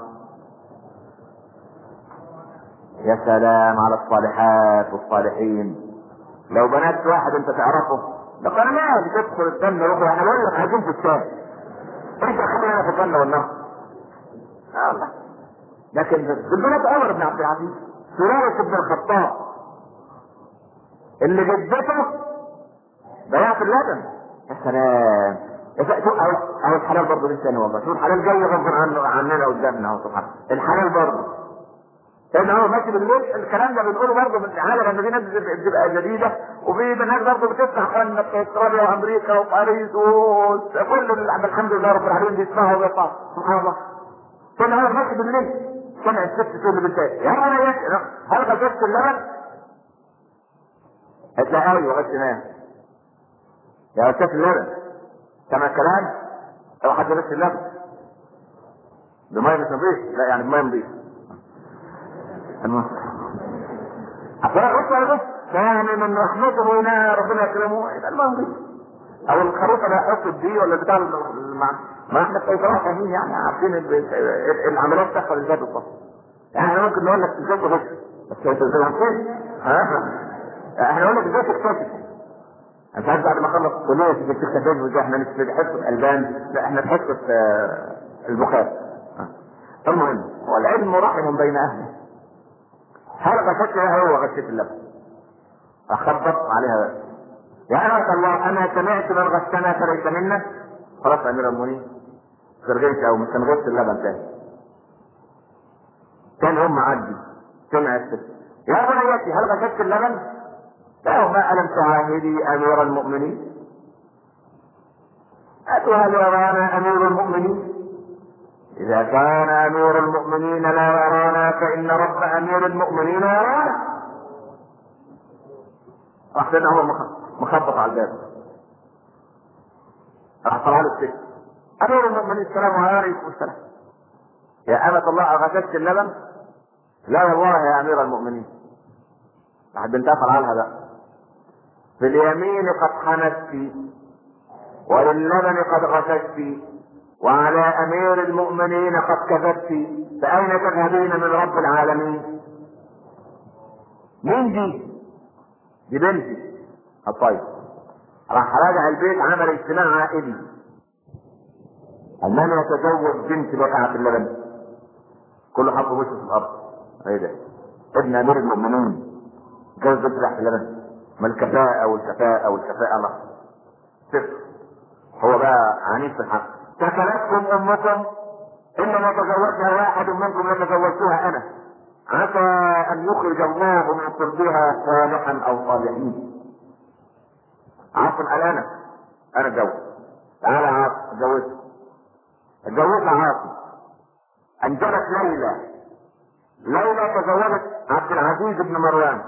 يا سلام على الصالحات والصالحين. لو بنات واحد انت تعرفه ده قناة بتدخل الجنة روحوا احنا بقول لك عايزين في الشام انت خلينا في الجنة والنار. الله. لكن البنات عمر بن عبد العزيز سرارة بن الخطاب اللي جدته بيعت اللبن. يا سلام. اهو الحلال برضه لسه ثاني والله. شوف الحلال جاي غصب عنه عننا قدامنا اهو سبحان الحلال برضه. لان هو ماشي بالليل الكلام ده بنقوله برضه من العالم ان في ناس بتبقى جديده وفي بنات برضه بتفتح قناه في استراليا وامريكا وباريس وكل الحمد لله رب العالمين بيسمعوا ويطلعوا سبحان الله. كان هو ماشي بالليل سمع الست تقول لبنتها يا انا يا هل غسلت اللبن؟ قالت لها ايوه غسلناه. يا غسلت اللبن سمع الكلام او حد غسل اللبن بميه مش نظيف؟ لا يعني بميه نظيف. عشان اغسل على بس يعني من رحمته هنا ربنا يكرمه يبقى الميه نظيف. او الخروف اللي هيحط دي ولا بتاع المع... ما احنا بصراحه فاهمين يعني عارفين العمليات تحصل ازاي بالظبط. يعني احنا ممكن نقول لك ازاي تغسل بس انت ازاي هتغسل؟ ها؟ احنا نقول لك ازاي تغسل. انت عارف بعد ما خلص كليه في التكتيك وازاي احنا مش في حصه البان لا احنا في حصه البخاري. المهم هو العلم رحم بين اهله. هل غسلت لها هو غسلت اللبن؟ اخبط عليها بس. يا أمة الله أنا سمعت من غسلنا فليس منا. خلاص يا أمير المؤمنين ترجمت أو مش هنغسل اللبن تاني. كان أم عدي سمع الست يا بنيتي هل غسلت اللبن؟ لا ما ألم تعاهدي أمير المؤمنين؟ أتهل يرانا أمير المؤمنين؟ إذا كان أمير المؤمنين لا يرانا فإن رب أمير المؤمنين يرانا. راح سيدنا عمر مخبط على الباب. راح طلع له الست أمير المؤمنين السلام عليكم السلام. يا أمة الله أغسلت اللبن؟ لا والله يا أمير المؤمنين. راح بنتها طلع بقى في اليمين قد حنست وللبن قد غسلت وعلى أمير المؤمنين قد كذبت فأين تذهبين من رب العالمين؟ مين دي؟ دي بنتي. الطيب راح راجع البيت عمل اجتماع عائلي انني اتزوج بنت بقعة اللبن. كله حط وشه في الارض. ايه ده؟ ابن امير المؤمنين جوز بنت بقعة اللبن. ما الكفاءة والكفاءة والكفاءة الله صفر. هو بقى عنيف في الحق. سكنتكم امكم انما تزوجها واحد منكم لتزوجتها انا عسى ان يخرج الله من صلبها صالحا او صالحين. عاصم قال انا انا اتجوز. تعالى يا عاصم اتجوزها. اتجوزها عاصم. انجبت ليلى. ليلى تزوجت عبد العزيز بن مروان.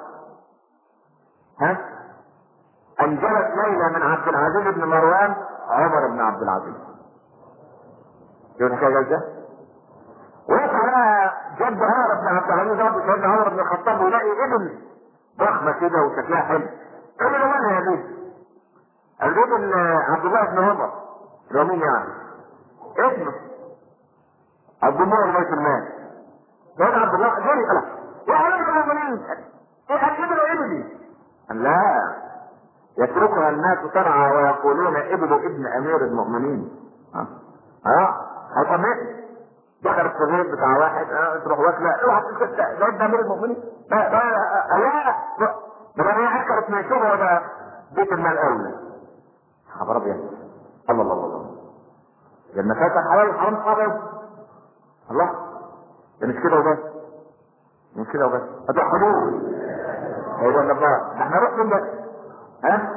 ها؟ انجبت ليلى من عبد العزيز بن مروان عمر بن عبد العزيز. شوف الحكايه ازاي؟ ويطلع بقى جد عمر بن عبد العزيز رب سيدنا عمر بن الخطاب ويلاقي ابن ضخمه كده وشكلها حلو. قال له مالها يا بيه؟ قال له ابن عبد الله بن عمر. اللي هو مين يعني؟ ابنه عبد الله بن سلمان. سيدنا عبد الله جري قال يا حبيب المؤمنين ايه هتجيب له ابني؟ قال لا يتركها الناس ترعى ويقولون ابن ابن امير المؤمنين. ها ها هيطمئن. دخل الصغير بتاع واحد اه تروح واكله اوعى تسكت ده ابن امير المؤمنين. لا لا لا ده ده هي اكلت من شغله ده بيت المال اولى. خبر ابيض. الله الله الله لما فاتح حلال الحرام خبر الله. ده مش كده وبس مش كده وبس هذا حدود. ايوه الله ده احنا رحنا بس ها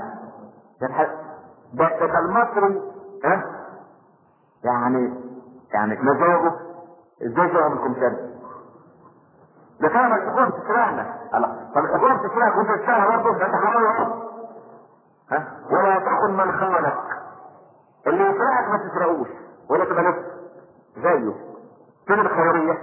ده ده المصري ها يعني يعني مزاجه ازاي جاء منكم تاني؟ ده كان الحكومه بتسرقنا. طب الحكومه بتسرقك وانت تسرقها برضه ده انت حرام. ها ولا تكن من خانك. اللي يسرقك ما تسرقوش ولا تبقى نفسك زيه. فين الخيريه؟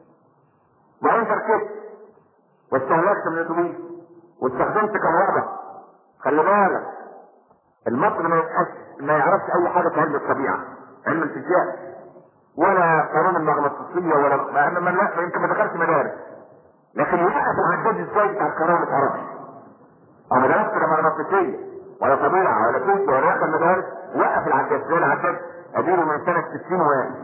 ما انت ركبت واستهلكت من الاتوبيس واستخدمت كهرباء. خلي بالك المصري ما يبقاش ما يعرفش اي حاجه في علم الطبيعه علم الفيزياء ولا قانون المغناطيسيه ولا ما ما لا يمكن ما دخلش مدارس. لكن يوقف العداد ازاي بتاع الكهرباء ما تعرفش. او ما درستش لا مغناطيسيه ولا طبيعه ولا فيزياء ولا دخل مدارس. وقف العداد زي العداد اديله من سنه ستين واقف.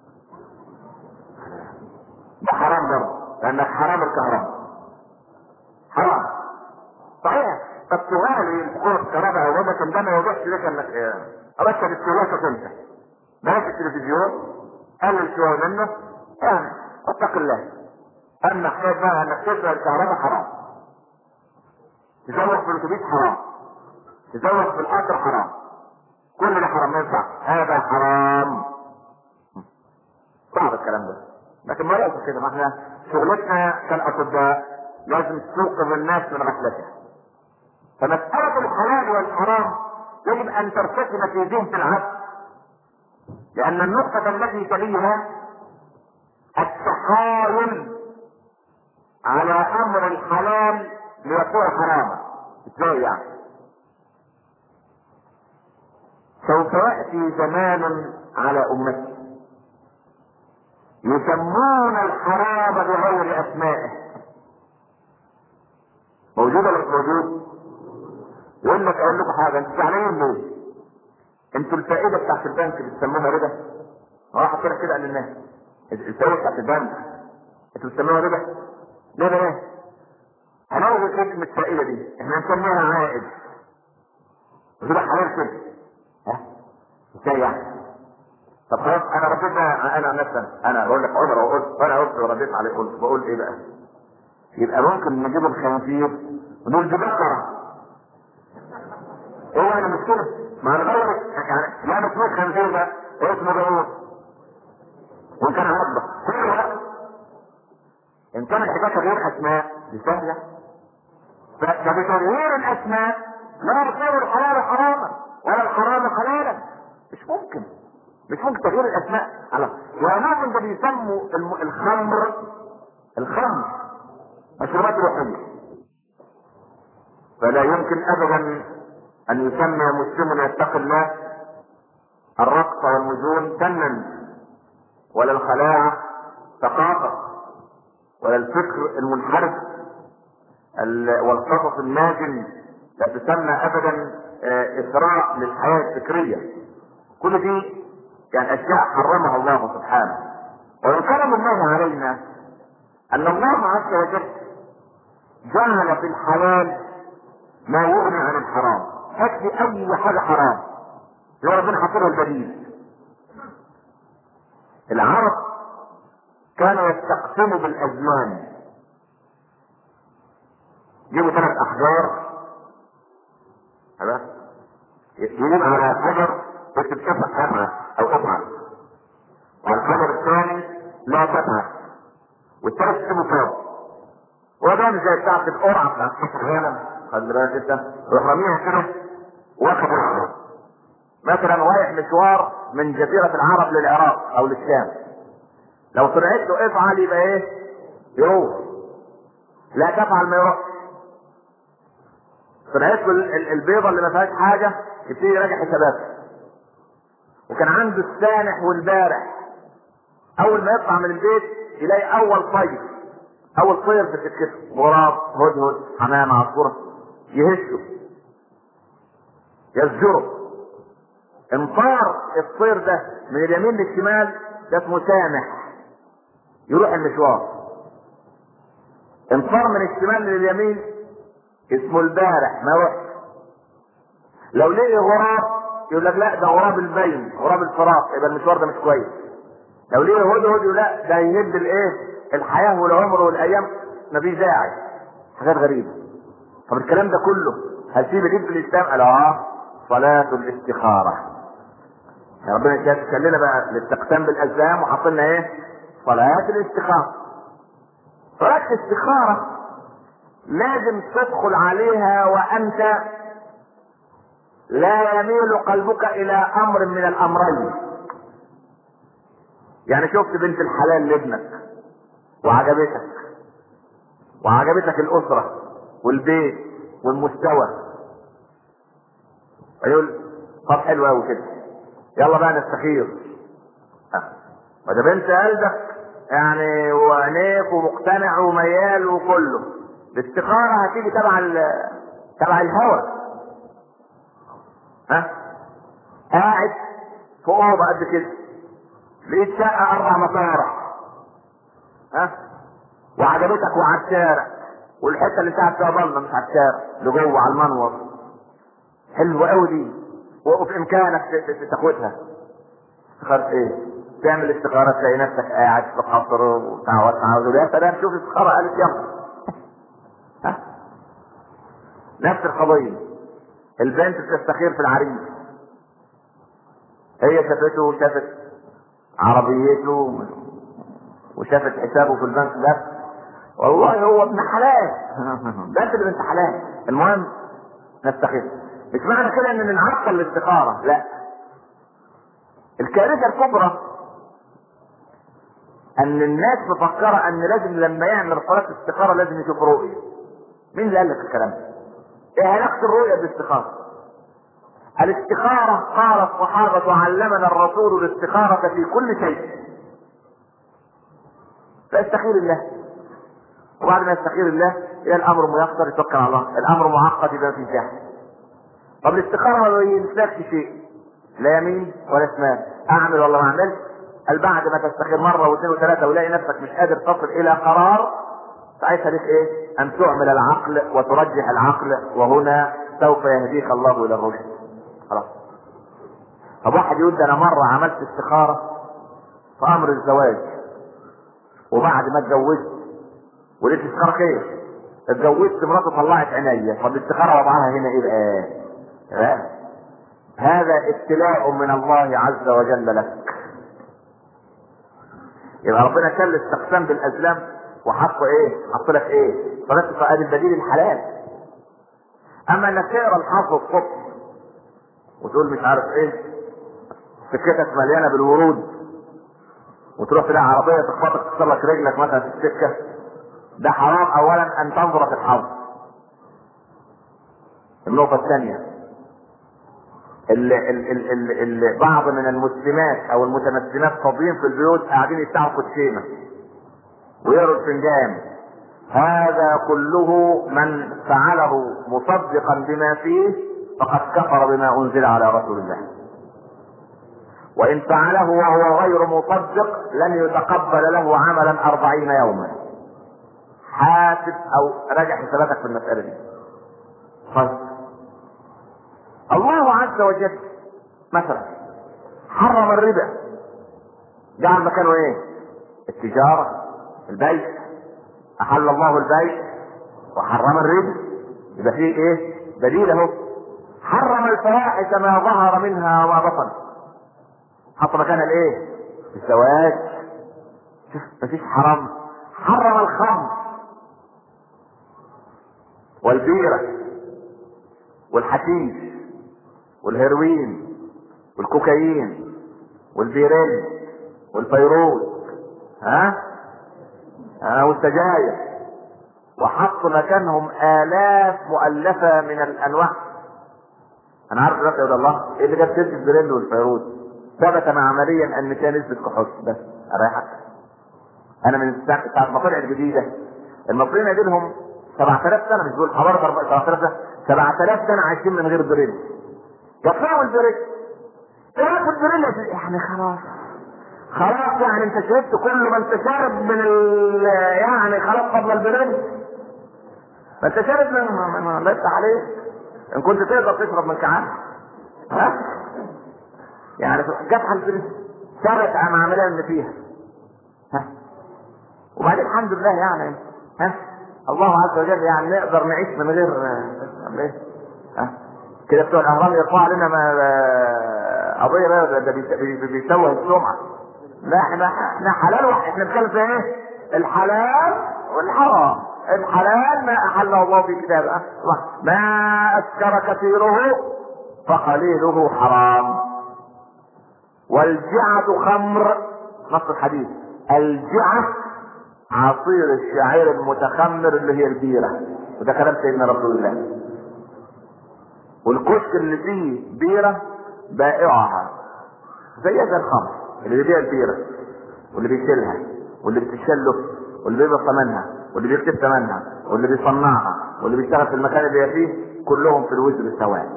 ده حرام برضه لانك حرام الكهرباء. حرام صحيح. طب سؤالي الحكومه الكهرباء او ده كان ده ما يوضحش لك انك ارشد السياسه انت بلاش التلفزيون قلل شويه منه يعني اتق الله. اما حكايه بقى انك تسرق الكهرباء حرام. تزوج في الاتوبيس حرام. تزوج في القطر حرام. كل ده حرام ما ينفع. هذا حرام. صعب الكلام ده لكن ما لازم كده. ما احنا شغلتنا كالاطباء لازم توقظ الناس من غفلتها. فمسألة الحلال والحرام يجب ان ترتسم في ذهن العبد لان النقطة التي تليها التحايل على امر الحلال ليكون حراما. ازاي يعني؟ سوف يأتي زمان على امتي يسمون الحرام بغير اسمائه. موجود ولا مش موجود؟ يقول لك اقول لكم حاجه انتوا زعلانين ليه؟ انتوا الفائده بتاعت البنك بتسموها ربا. واحد كده كده قال للناس الفائده بتاعت البنك انتوا بتسموها ربا. ليه بقى؟ هنلغي كلمه الفائده دي احنا نسميها عائد. وتبقى حلال كده. ها؟ ازاي يعني؟ طب خلاص انا رديت انا عن نفسي انا بقول لك عمر وقلت وانا قلت ورديت عليه قلت بقول ايه بقى؟ يبقى ممكن نجيب الخنازير ونقول دي بقره. ايه يعني مشكلة؟ ما هنغير يعني لا بس مش خنزير بقى اسمه داوود وان كان عبده كل وقت ان كان الحكاية تغيير اسماء دي سهلة. فبتغيير الاسماء لا يصير الحلال حراما ولا الحرام حلالا. مش ممكن مش ممكن تغيير الاسماء. على واماكن ده بيسموا الخمر الخمر مشروبات روحية. فلا يمكن ابدا ان يسمى مسلم يتقي الله الرقص والنزول فنا ولا الخلاعة ثقافة ولا الفكر المنحرف والقصص الناجم. لا تسمى ابدا اثراء للحياة الفكرية. كل دي يعني اشياء حرمها الله سبحانه. ومن كرم الله علينا ان الله عز وجل جعل في الحلال ما يغني عن الحرام. هات لي اي حاجة حرام لو ربنا حاطلها البديل. العرب كانوا يستقسموا بالازمان. جيبوا ثلاث احجار خلاص يجيب على حجر يكتب قطعة او قطعة، والحجر الثاني لا قطعة، والثالث اسمه فوق. وده زي بتاعت القرعة بتاعت كأس العالم، خد بالك انت، يروح راميها كده واخد العرب. مثلا رايح مشوار من جزيرة العرب للعراق او للشام، لو طلعت له افعل يبقى ايه؟ يروح. لا تفعل ما يروح. طلعت له البيضة اللي ما فيهاش حاجة يبتدي يراجع حساباته. وكان عنده السانح والبارح، اول ما يطلع من البيت يلاقي اول طير، اول طير في سكته، غراب، هدهد، حمامة، عصفورة، يهشه يزجره. انطار الطير ده من اليمين للشمال ده اسمه سامح، يروح المشوار. انطار من الشمال لليمين اسمه البارح، ما يروحش. لو لقي غراب يقول لك لا ده غراب البين، غراب الفراق، يبقى المشوار ده مش كويس. لو لقي هدهد يقول لا ده يهد الايه؟ الحياه والعمر والايام، مفيش داعي. حاجات غريبه. طب الكلام ده كله هسيب الدين في الاسلام؟ قال اه صلاه الاستخاره. يا ربنا يكلمنا بقى للاستقسام بالازلام وحط لنا ايه؟ صلاه الاستخاره. صلاه الاستخاره لازم تدخل عليها وانت لا يميل قلبك الى امر من الامرين. يعني شفت بنت الحلال لابنك وعجبتك، وعجبتك الاسره والبيت والمستوى، يقول طب حلو قوي كده، يلا بقى نستخير. ما ده بنت قلبك يعني وعينيك ومقتنع وميال وكله. الاستخاره هتيجي تبع تبع الهوى. ها قاعد في اوضه قد كده، لقيت شقه اربع مطارح، ها وعجبتك وعلى الشارع، والحته اللي انت قاعد فيها ضلمه مش على الشارع، لجوه على المنور، حلوه قوي دي، وفي امكانك تاخدها. استخاره ايه؟ تعمل استخاره تلاقي نفسك قاعد في قصر وتعود تعود يا سلام شوف استخاره قالت يلا. ها نفس القضيه، البنت بتستخير في العريس، هي شافته وشافت عربيته وشافت حسابه في البنك ده، والله هو ابن حلال. ده انت اللي بنت حلال. المهم نستخير. مش معنى كده ان نعطل الاستخاره، لا. الكارثه الكبرى ان الناس مفكره ان لازم لما يعمل صلاه استخاره لازم يشوف رؤيه. مين اللي قال لك الكلام ده؟ ايه علاقه الرؤيه بالاستخاره؟ الاستخاره قال الصحابه علمنا الرسول الاستخاره في كل شيء. فاستخير الله، وبعد ما يستخير الله الى الامر ميسر يتوكل على الله، الامر معقد يبقى في جهل. طب الاستخاره ما ينسلكش شيء، لا يمين ولا شمال، اعمل ولا ما اعملش. قال بعد ما تستخير مره واثنين وثلاثه ولاقي نفسك مش قادر تصل الى قرار، ساعتها لك ايه؟ ان تعمل العقل وترجح العقل، وهنا سوف يهديك الله الى الرشد. خلاص. طب واحد يقول ده انا مره عملت استخاره في امر الزواج، وبعد ما اتجوزت ولقيت الاستخاره خير، اتجوزت مراتي طلعت عينيا، طب الاستخاره وضعها هنا ايه بقى؟ لا. هذا ابتلاء من الله عز وجل لك. يبقى ربنا كان الاستقسام بالازلام وحط ايه؟ حط لك ايه؟ صلاه ادي البديل الحلال. اما انك تقرا الحرف الصبح وتقول مش عارف ايه، سكتك مليانه بالورود، وتروح تلاقي عربيه تخبطك تكسر لك رجلك مثلا في السكه، ده حرام اولا ان تنظر في الحوض. النقطه الثانيه، ال ال ال ال ال بعض من المسلمات او المتمسلمات فاضيين في البيوت قاعدين يفتحوا كوتشينه ويقروا الفنجان. هذا كله من فعله مصدقا بما فيه فقد كفر بما انزل على رسول الله، وان فعله وهو غير مصدق لن يتقبل له عملا أربعين يوما. حاسب او راجع حساباتك في المساله دي. طيب الله عز وجل مثلا حرم الربا، جعل مكانه ايه؟ التجاره، البيع. احل الله البيع وحرم الربا، يبقى فيه ايه؟ بديل اهو. حرم الفواحش ما ظهر منها وما بطن، حط مكانها الايه؟ الزواج. شوف مفيش حرام. حرم الخمر والبيرة والحشيش والهيروين والكوكايين والبيرين والفيروز ها ها والسجاير، وحط مكانهم آلاف مؤلفة من الأنواع. أنا عارف دلوقتي يا الله إيه اللي جاب سيرة البيرين والفيروز؟ ثبت عمليا أن فيها نسبة كحول بس. أريحك أنا من الساعة ما طلعت جديدة المصريين يجي لهم سبعة آلاف سنة، مش بيقول حضارة سبعة آلاف سنة، سبعة آلاف سنة عايشين من غير بريل. يطلعوا البريل تاخد بريل يعني خلاص خلاص يعني انت شربت كل ما انت شارب من ال يعني خلاص قبل البريل ما انت شارب من ما لسه عليك ان كنت تقدر تشرب من كعان ها يعني جت على البريل ثبت عن عمليه اللي فيها ها وبعدين الحمد لله يعني ها الله عز وجل يعني نقدر نعيش من غير ايه ها كده بتوع الاهرام يرفعوا علينا ما قضيه بقى ده بيسوي السمعه. لا احنا احنا حلال واحد احنا بنتكلم في ايه؟ الحلال والحرام. الحلال ما احله الله في كتابه ما اسكر كثيره فقليله حرام. والجعة خمر نص الحديث الجعة عصير الشعير المتخمر اللي هي البيرة وده كلام سيدنا رسول الله. والكشك اللي فيه بيرة بائعها زي زي الخمر اللي بيبيع البيرة واللي بيشيلها واللي بتشله واللي بيبقى ثمنها واللي بيكتب ثمنها واللي بيصنعها واللي بيشتغل في المكان اللي هي فيه كلهم في الوزر سواء.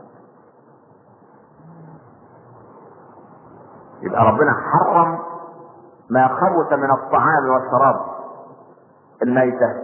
يبقى ربنا حرم ما خبث من الطعام والشراب، الميتة،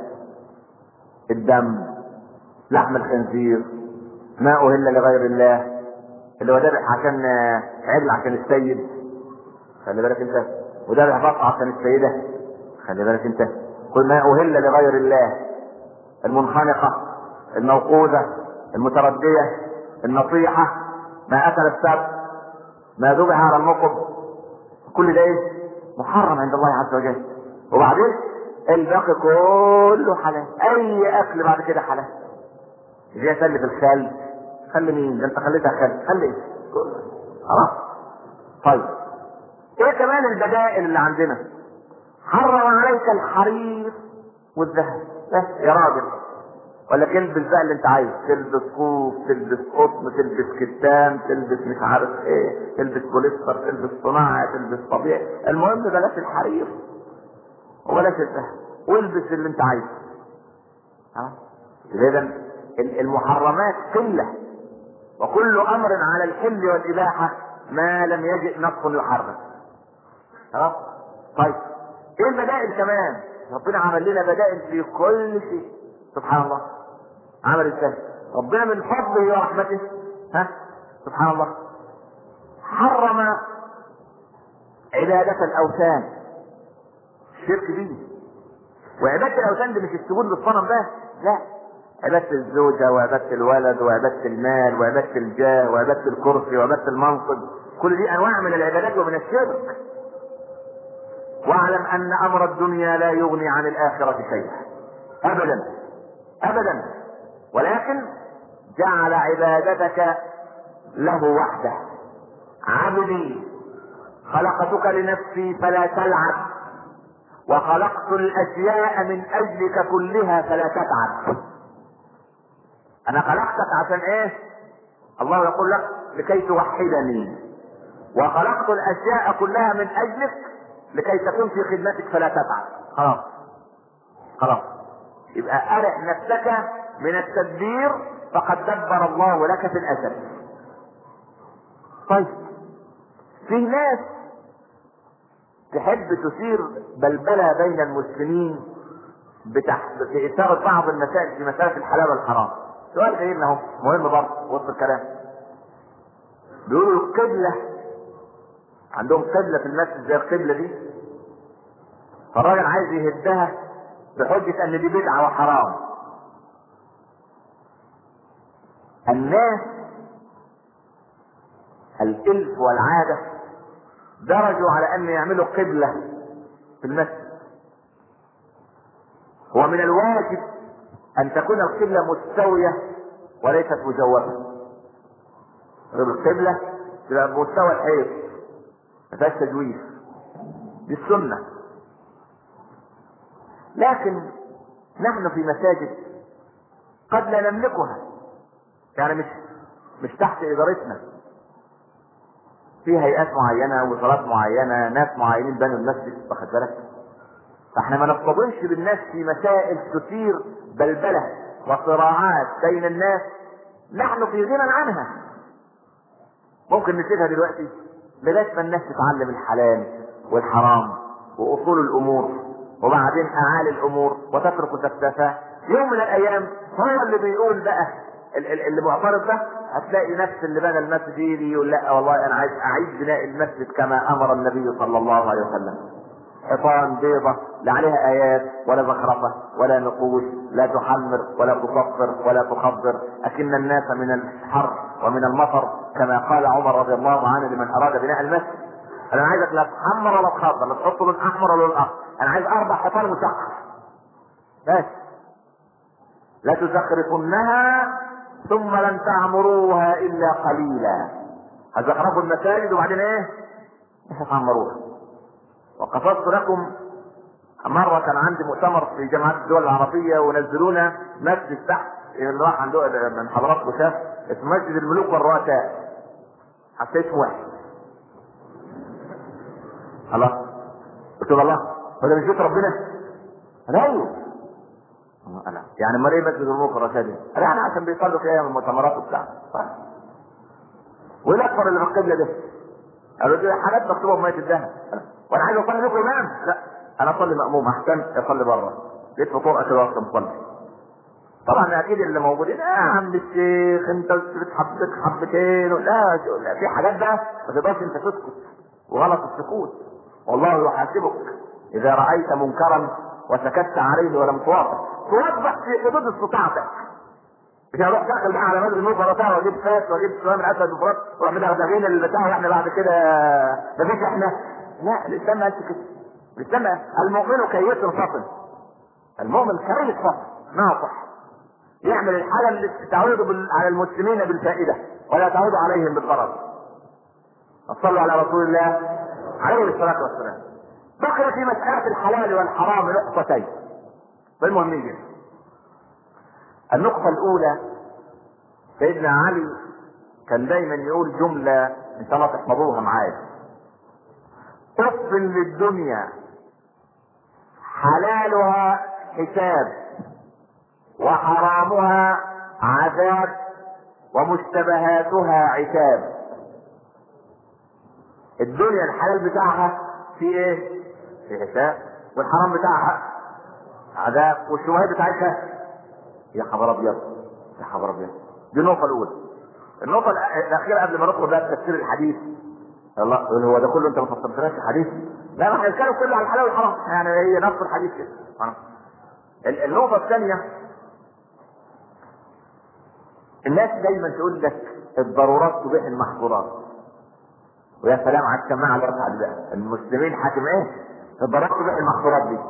الدم، لحم الخنزير، ما أهل لغير الله، اللي هو ذبح عشان عجل عشان السيد خلي بالك انت، وذبح بط عشان السيدة خلي بالك انت، كل ما أهل لغير الله، المنخنقة، الموقوذة، المتردية، النصيحة، ما أكل السبت، ما ذبح على النقب، كل ده ايه؟ محرم عند الله عز وجل. وبعدين الباقي كله حلال، اي اكل بعد كده حلال. زي سلة الخل، خلي مين؟ ده انت خليتها خل، خلي ايه؟ خلاص. طيب ايه كمان البدائل اللي عندنا؟ حرم عليك الحرير والذهب بس يا راجل، ولا تلبس بقى اللي انت عايز، تلبس صوف، تلبس قطن، تلبس كتان، تلبس مش عارف ايه، تلبس بوليستر، تلبس صناعي، تلبس طبيعي، المهم بلاش الحرير وبلاش الذهب والبس اللي انت عايزه. ها اذا المحرمات قله، وكل امر على الحل والاباحه ما لم يجئ نص يحرم. خلاص طيب ايه البدائل كمان؟ ربنا عمل لنا بدائل في كل شيء سبحان الله. عمل ازاي؟ ربنا من فضله ورحمته ها سبحان الله حرم عبادة الاوثان، الشرك دي. وعبادة الاوثان دي مش السجود للصنم بس، لا، عبادة الزوجة وعبادة الولد وعبادة المال وعبادة الجاه وعبادة الكرسي وعبادة المنصب، كل دي انواع من العبادات ومن الشرك. واعلم ان امر الدنيا لا يغني عن الاخرة شيئا ابدا ابدا، ولكن جعل عبادتك له وحده. عبدي خلقتك لنفسي فلا تلعب، وخلقت الاشياء من اجلك كلها فلا تتعب. انا خلقتك عشان ايه؟ الله يقول لك لكي توحدني، وخلقت الاشياء كلها من اجلك لكي تكون في خدمتك فلا تتعب. خلاص خلاص يبقى ارح نفسك من التدبير فقد دبر الله لك في الاسد. طيب في ناس تحب تثير بلبلة بين المسلمين في اثارة بعض المسائل في مسألة الحلال والحرام. سؤال غيرنا اهو مهم برضه وسط الكلام. بيقولوا القبلة عندهم قبلة في المسجد زي القبلة دي، فالراجل عايز يهدها بحجة ان دي بدعة وحرام. الناس الإلف والعادة درجوا على أن يعملوا قبلة في المسجد. هو من الواجب أن تكون القبلة مستوية وليست مجوفة. القبلة تبقى بمستوى الحيط ما فيهاش تجويف، دي السنة. لكن نحن في مساجد قد لا نملكها، يعني مش مش تحت إدارتنا، في هيئات معينة ووزارات معينة، ناس معينين بنوا المسجد، واخد بالك؟ فاحنا ما نصطدمش بالناس في مسائل تثير بلبلة وصراعات بين الناس نحن في غنى عنها. ممكن نسيبها دلوقتي لغاية ما الناس تتعلم الحلال والحرام وأصول الأمور، وبعدين أعالي الأمور وتترك سفسفة. يوم من الأيام هو اللي بيقول بقى اللي معترض ده، هتلاقي نفس اللي بنى المسجد يجي يقول لا والله أنا عايز أعيد بناء المسجد كما أمر النبي صلى الله عليه وسلم. حيطان بيضة لا عليها آيات ولا زخرفة ولا نقوش، لا تحمر ولا تصفر ولا تخضر، أكن الناس من الحر ومن المطر، كما قال عمر رضي الله عنه لمن أراد بناء المسجد: أنا عايزك لا تحمر ولا تخضر، لا تحط لون أحمر ولا لون أخضر، أنا عايز أربع حيطان مسقف بس. لا تزخرفنها ثم لن تعمروها إلا قليلا. هتزخرفوا المساجد وبعدين إيه؟ مش هتعمروها. وقصدت لكم مرة كان عندي مؤتمر في جامعة الدول العربية ونزلونا مسجد تحت اللي راح عنده من حضراتكم شاف اسمه مسجد الملوك والرؤساء، حتى اسمه واحد. خلاص قلت له الله هو ده مش بيت ربنا؟ انا ايوه انا يعني امال ايه مسجد الملوك والرؤساء دي؟ انا يعني عشان بيصلوا في ايام المؤتمرات وبتاع. وايه الاكبر اللي في القبله ده؟ قالوا دي حاجات مكتوبه بميه الذهب. وانا عايز اصلي لكم امام؟ لا انا اصلي مأموم، احسن اصلي بره. جيت في طرقه كده وقت مصلي. طبعا اكيد اللي موجودين اه يا عم الشيخ انت بتحبك حبتين ولا في حاجات بقى ما تقدرش انت تسكت، وغلط السكوت. والله يحاسبك اذا رايت منكرا وسكت عليه ولم توافق، توضح في حدود استطاعتك. مش هروح داخل بقى على مدرسه الملوك والرؤساء واجيب فاس واجيب شويه من اسد وفرات واروح مدغدغين البتاع واحنا بعد كده مفيش احنا. لا الاسلام ما قالش كده. الاسلام المؤمن كيس فطن، المؤمن كيس فطن ناصح، يعمل الحاجه اللي تعود على المسلمين بالفائده ولا تعود عليهم بالضرر. صلوا على رسول الله عليه الصلاه والسلام. بقي في مساله الحلال والحرام نقطتين بالمهمين جدا. النقطه الاولى سيدنا علي كان دايما يقول جمله ان شاء الله تحفظوها معايا: اف للدنيا حلالها حساب وحرامها عذاب ومشتبهاتها عتاب. الدنيا الحلال بتاعها في ايه؟ في حساب، والحرام بتاعها عذاب، والشبهات بتاعتها يا خبر ابيض يا خبر ابيض. دي النقطه الاولى. النقطه الاخيره قبل ما ندخل بقى تفسير الحديث، الله هو ده كله انت ما فسرتناش الحديث؟ لا احنا بنتكلم كله على الحلال والحرام، يعني هي نفس الحديث كده. النقطه الثانيه، الناس دايما تقول لك الضرورات تبيح المحظورات، ويا سلام على السماعه اللي رفعت بقى المسلمين حاكم ايه؟ الضرورات تبيح المحظورات دي.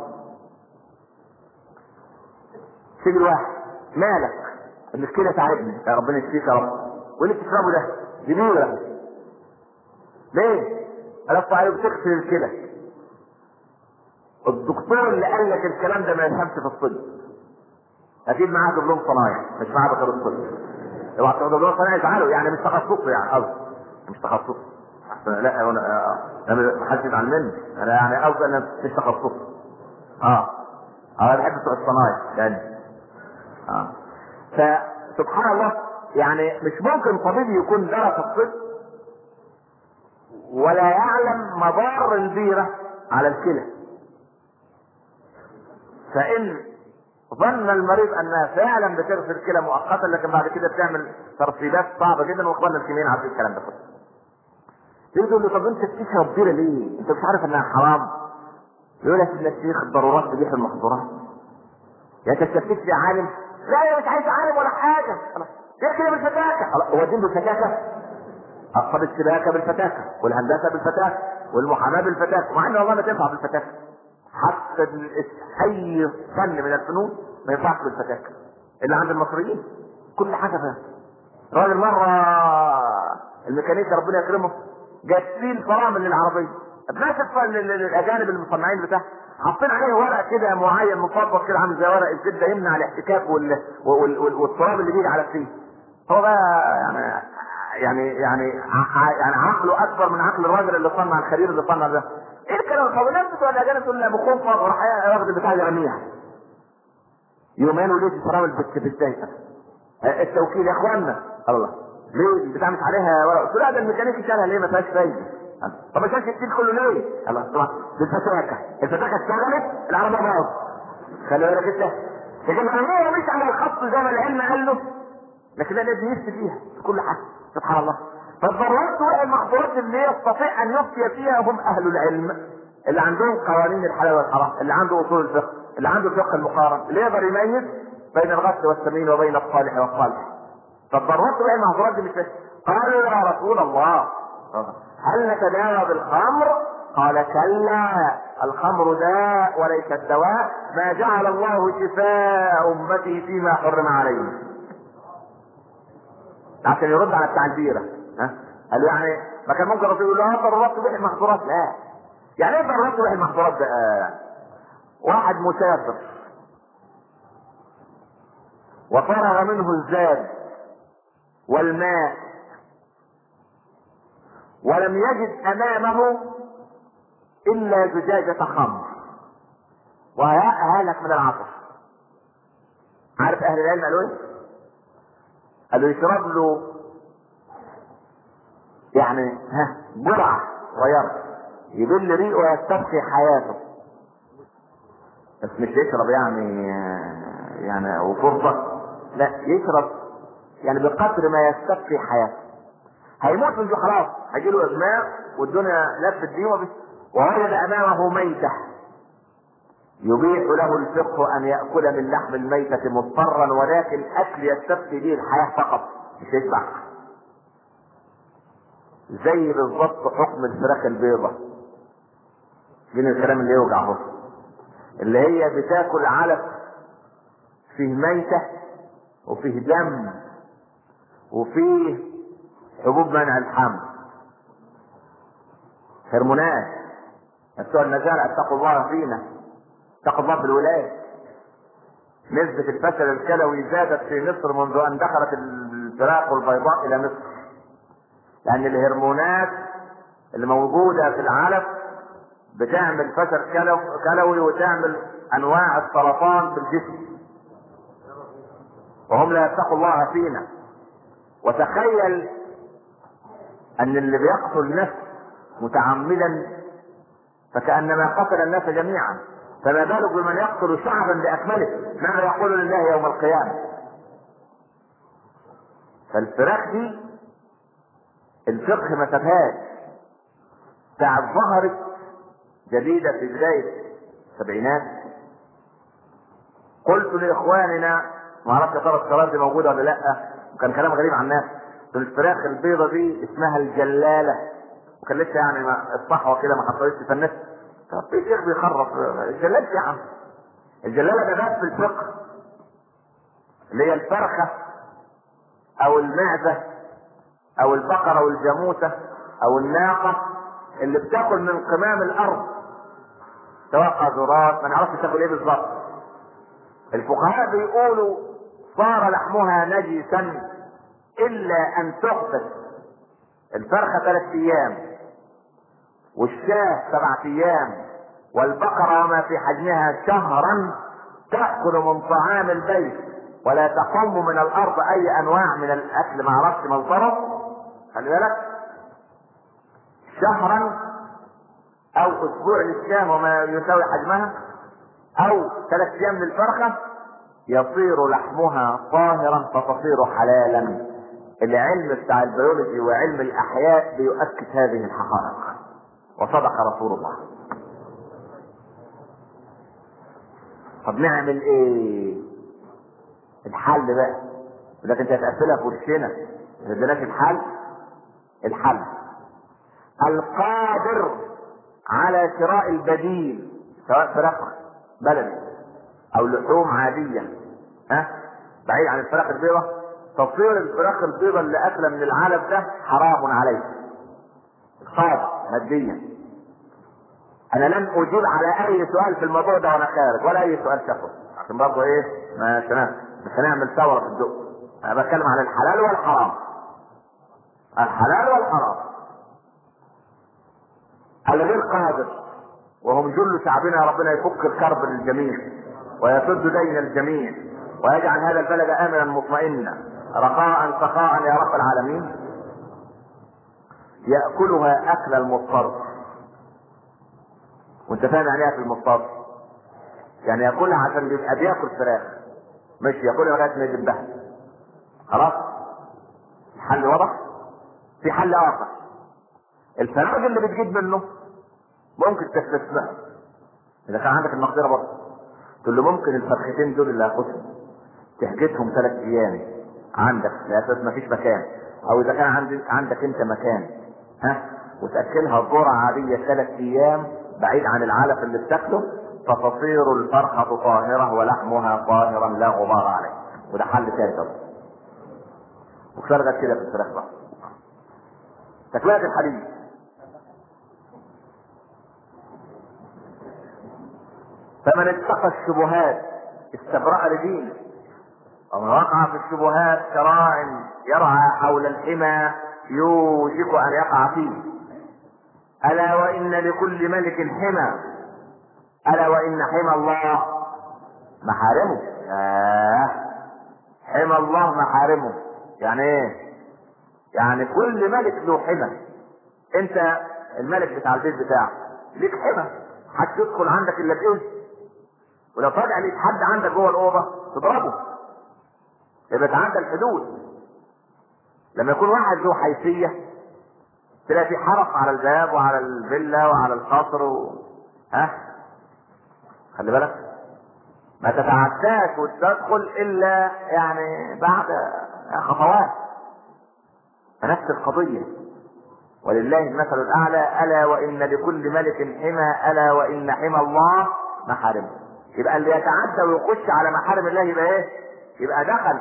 تيجي الواحد مالك؟ المشكله تعبني يا ربنا يشفيك يا رب، واللي بتشربه ده دي بيره ليه؟ ألف عليه بتغسل الكلى. الدكتور اللي قال لك الكلام ده ما يفهمش في الطب، اكيد معاه دبلوم صنايع مش معاه دكتور الطب. اوعى تاخد دبلوم صنايع يزعلوا، يعني مش تخصصه، يعني قصدي مش تخصصه. لا انا انا ما حدش يزعل مني، انا يعني قصدي انا مش تخصصه. اه انا بحب بتوع الصنايع يعني. اه فسبحان الله، يعني مش ممكن طبيب يكون درس الطب ولا يعلم مضار البيرة على الكلى. فإن ظن المريض أنها فعلا بتغسل الكلى مؤقتا، لكن بعد كده بتعمل ترسيبات صعبة جدا، واخواننا الكيميائيين عارفين الكلام ده كله. يقول له طب أنت بتشرب بيرة ليه؟ أنت مش عارف أنها حرام؟ يقول لك يا شيخ الضرورات تبيح المحظورات. يا أنت استفتيت في عالم؟ لا يا مش عايز عالم ولا حاجة، يا كده مش فكاكة. هو الدين بالفكاكة؟ اقصد السباكه بالفتاكه، والهندسه بالفتاكه، والمحاماه بالفتاكه، مع ان والله ما تنفع بالفتاكه. حتى اي فن من الفنون ما ينفعش بالفتاكه الا عند المصريين. كل حاجه فيها. راجل مره الميكانيكا ربنا يكرمه جاب فيه الفرامل للعربيه، الناس الاجانب المصنعين بتاعها حاطين عليه ورق كده معين مفضل كده عامل زي ورق الزبده يمنع الاحتكاك وال... وال... وال... والتراب اللي بيجي على فيه. هو بقى يعني يعني يعني يعني عقله اكبر من عقل الراجل اللي صنع الخرير اللي صنع ده. ايه الكلام الفاضي؟ الناس بتوع الاجانب تقول ابو خوفه وراح ياخد البتاع يرميها. يومين وليه الفرامل بالسيف التوكيل يا اخوانا الله ليه البتاع مش عليها ورق؟ قلت له ده الميكانيكي شالها ليه ما فيهاش فايده. طب ما شالش الكيل كله ليه؟ الله طبعا بالفتاكه، الفتاكه اشتغلت العربيه باظت. خلي بالك انت لكن هو مش على الخط زي ما العلم قال له، لكن ده لازم يفتي فيها في كل حاجه سبحان الله. فالضرورات والمحظورات اللي يستطيع ان يفتي فيها هم اهل العلم اللي عندهم قوانين الحلال والحرام، اللي عنده اصول الفقه، اللي عنده الفقه المقارن، اللي يقدر يميز بين الغث والسمين وبين الصالح والصالح. فالضرورات والمحظورات دي مش بس. قالوا يا رسول الله هل نتداوى بالخمر؟ قال كلا، الخمر داء وليس الدواء، ما جعل الله شفاء امتي فيما حرم عليهم. عشان يرد على بتاع البيره ها قال يعني ما كان ممكن الرسول يقول له اه ضرورات تبيح المحظورات؟ لا. يعني ايه ضرورات تبيح المحظورات ده؟ آه. واحد مسافر وفرغ منه الزاد والماء ولم يجد امامه الا زجاجة خمر وهلك من العطش. عارف اهل العلم قالوا ايه؟ قالوا يشرب له يعني ها جرعة صغيرة يبل ريقه ويستبقي حياته، بس مش يشرب يعني يعني وفرصة، لا يشرب يعني بقدر ما يستبقي حياته. هيموت من خلاص هيجيله اغماء والدنيا لفت بيه ووجد امامه ميتة يبيح له الفقه ان يأكل من لحم الميتة مضطرا، ولكن اكل يستبقي به الحياة فقط مش يشبع. زي بالضبط حكم الفراخ البيضة من الكلام اللي يوجع بص، اللي هي بتاكل علف فيه ميتة وفيه دم وفيه حبوب منع الحمل، هرمونات. بتوع النزارع اتقوا الله فينا، اتقوا الله في الولاية. نسبة الفشل الكلوي زادت في مصر منذ ان دخلت الفراخ البيضاء الى مصر، لان الهرمونات اللي موجودة في العلف بتعمل فشل كلوي وتعمل انواع السرطان في الجسم، وهم لا يتقوا الله فينا. وتخيل ان اللي بيقتل نفس متعمدا فكأنما قتل الناس جميعا، فما بالك بمن يقتل شعبا باكمله؟ ماذا يقول لله يوم القيامة؟ فالفراخ دي الفقه ما سابهاش، ساعة ظهرت جديدة في بداية السبعينات قلت لاخواننا ما اعرفش يا ترى الصلاة دي موجودة ولا لا، وكان كلام غريب عن الناس. الفراخ البيضة دي اسمها الجلالة، وكان لسه يعني الصحوة كده ما حصلتش في النت. طب في شيخ بيخرف الجلالة يا عم؟ الجلالة ده باب في الفقه، اللي هي الفرخة او المعزة او البقرة او الجاموسة او الناقة اللي بتاكل من قمام الارض سواء قاذورات ما نعرفش تاكل ايه بالظبط. الفقهاء بيقولوا صار لحمها نجسا الا ان تحبس الفرخة ثلاث ايام والشاة سبعة ايام والبقرة وما في حجمها شهرا تأكل من طعام البيت ولا تقوم من الارض اي انواع من الاكل ما عرفش مصدره. خلي بالك شهرا او اسبوع للشاه وما يساوي حجمها او ثلاث ايام للفرخة يصير لحمها طاهرا فتصير حلالا. العلم بتاع البيولوجي وعلم الاحياء بيؤكد هذه الحقائق وصدق رسول الله. طب نعمل ايه؟ الحل بقى لكن انت هتقفلها في وشنا ما تديناش الحل. الحل. القادر على شراء البديل سواء فراخ بلدي او لحوم عادية ها بعيد عن الفراخ البيضة، تصير الفراخ البيضة اللي اكله من العلف ده حرام عليه قادر ماديا. انا لم اجيب على اي سؤال في الموضوع ده وانا خارج ولا اي سؤال شخصي عشان برضه ايه مش مش هنعمل ثوره في الدق. انا بتكلم عن الحلال والحرام. الحلال والحرام. الغير قادر وهم جل شعبنا ربنا يفك الكرب للجميع ويسد دين الجميع ويجعل هذا البلد امنا مطمئنا رخاء سخاء يا رب العالمين. ياكلها اكل المضطر. وانت فاهم يعني ايه اكل المضطر؟ يعني ياكلها عشان بيبقى بياكل فراخ مش ياكلها لغايه ما يذبحها. خلاص؟ الحل واضح؟ في حل اخر. الفراغ اللي بتجيب منه ممكن تستثمرها اذا كان عندك المقدره برضه. تقول له ممكن الفرختين دول اللي هاخدهم تحجزهم ثلاث ايام عندك لاساس ما فيش مكان، او اذا كان عندك عندك انت مكان ها وتاكلها ذره عاديه ثلاث ايام بعيد عن العلف اللي بتاكله فتصير الفرخه طاهره ولحمها طاهرا لا غبار عليه. وده حل ثالث اهو. وشرغت كده في الفراخ بقى. تكمله الحديث. فمن اتقى الشبهات استبرأ لدينه ومن وقع في الشبهات كراع يرعى حول الحمى يوشك ان يقع فيه. الا وان لكل ملك حمى الا وان حمى الله محارمه. آه. حمى الله محارمه يعني ايه؟ يعني كل ملك له حمى. انت الملك بتاع البيت بتاعك ليك حمى حد يدخل عندك الا باذن، ولو فجأة ليك حد عندك جوه الاوضه تضربه يبقى تعدى الحدود. لما يكون واحد له حيثيه تلاقي في حرس على الباب وعلى الفيلا وعلى القصر و... ها خلي بالك ما تتعداش وتدخل الا يعني بعد خطوات. فنفس القضيه ولله المثل الاعلى. الا وان لكل ملك حمى الا وان حمى الله محارمه. يبقى اللي يتعدى ويخش على محارم الله يبقى ايه؟ يبقى دخل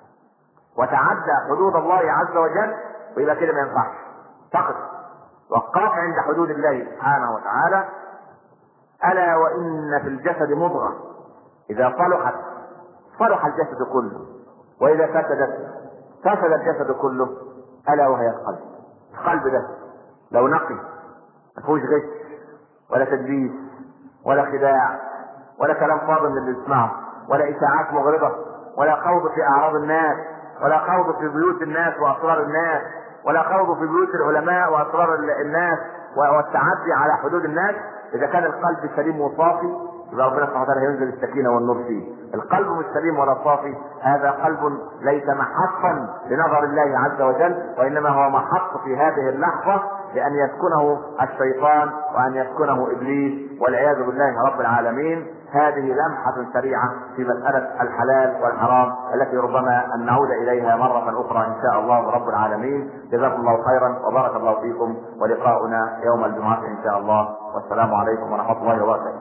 وتعدى حدود الله عز وجل ويبقى كده ما ينفعش. فقط وقف عند حدود الله سبحانه وتعالى. الا وان في الجسد مضغه اذا صلحت صلح الجسد كله واذا فسدت فسد الجسد كله الا وهي القلب. القلب ده لو نقي ما فيهوش غش ولا تدبيس ولا خداع ولا كلام فاضل من اللي يسمعه ولا اشاعات مغرضه ولا خوض في اعراض الناس ولا خوض في بيوت الناس واسرار الناس ولا خوض في بيوت العلماء واسرار الناس والتعدي على حدود الناس. اذا كان القلب سليم وصافي يبقى ربنا سبحانه وتعالى ينزل السكينه والنور فيه. القلب مش سليم ولا صافي هذا قلب ليس محطا لنظر الله عز وجل وانما هو محط في هذه اللحظه لان يسكنه الشيطان وان يسكنه ابليس والعياذ بالله رب العالمين. هذه لمحة سريعة في مسألة الحلال والحرام التي ربما أن نعود إليها مرة أخرى إن شاء الله رب العالمين. جزاكم الله خيرا وبارك الله فيكم ولقاؤنا يوم الجمعة إن شاء الله والسلام عليكم ورحمة الله وبركاته.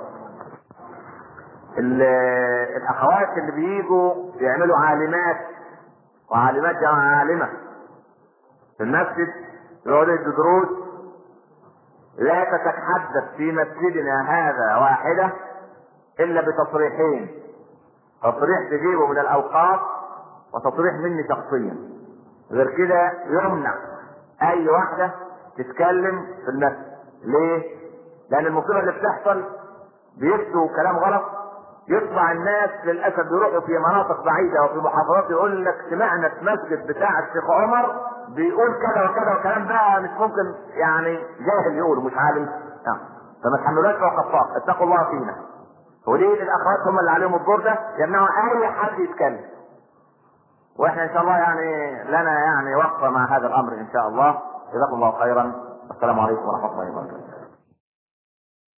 الأخوات اللي بييجوا يعملوا عالمات وعالمات جمع عالمة في المسجد يقعدوا يدوا دروس لا تتحدث في مسجدنا هذا واحدة الا بتصريحين. تصريح تجيبه من الاوقاف وتصريح مني شخصيا. غير كده يمنع اي واحدة تتكلم في المسجد. ليه؟ لان المصيبة اللي بتحصل بيفتوا كلام غلط يطلع الناس للاسف بيروحوا في مناطق بعيدة وفي محافظات يقول لك سمعنا في مسجد بتاع الشيخ عمر بيقول كذا وكذا وكلام بقى مش ممكن يعني جاهل يقول مش عالم. يعني فما تحملوش فوق الطاق. اتقوا الله فينا. وليه الاخوات هم اللي عليهم الدور ده يمنعوا اي حد يتكلم. واحنا ان شاء الله يعني لنا يعني وقفه مع هذا الامر ان شاء الله. جزاكم الله خيرا والسلام عليكم ورحمه الله وبركاته.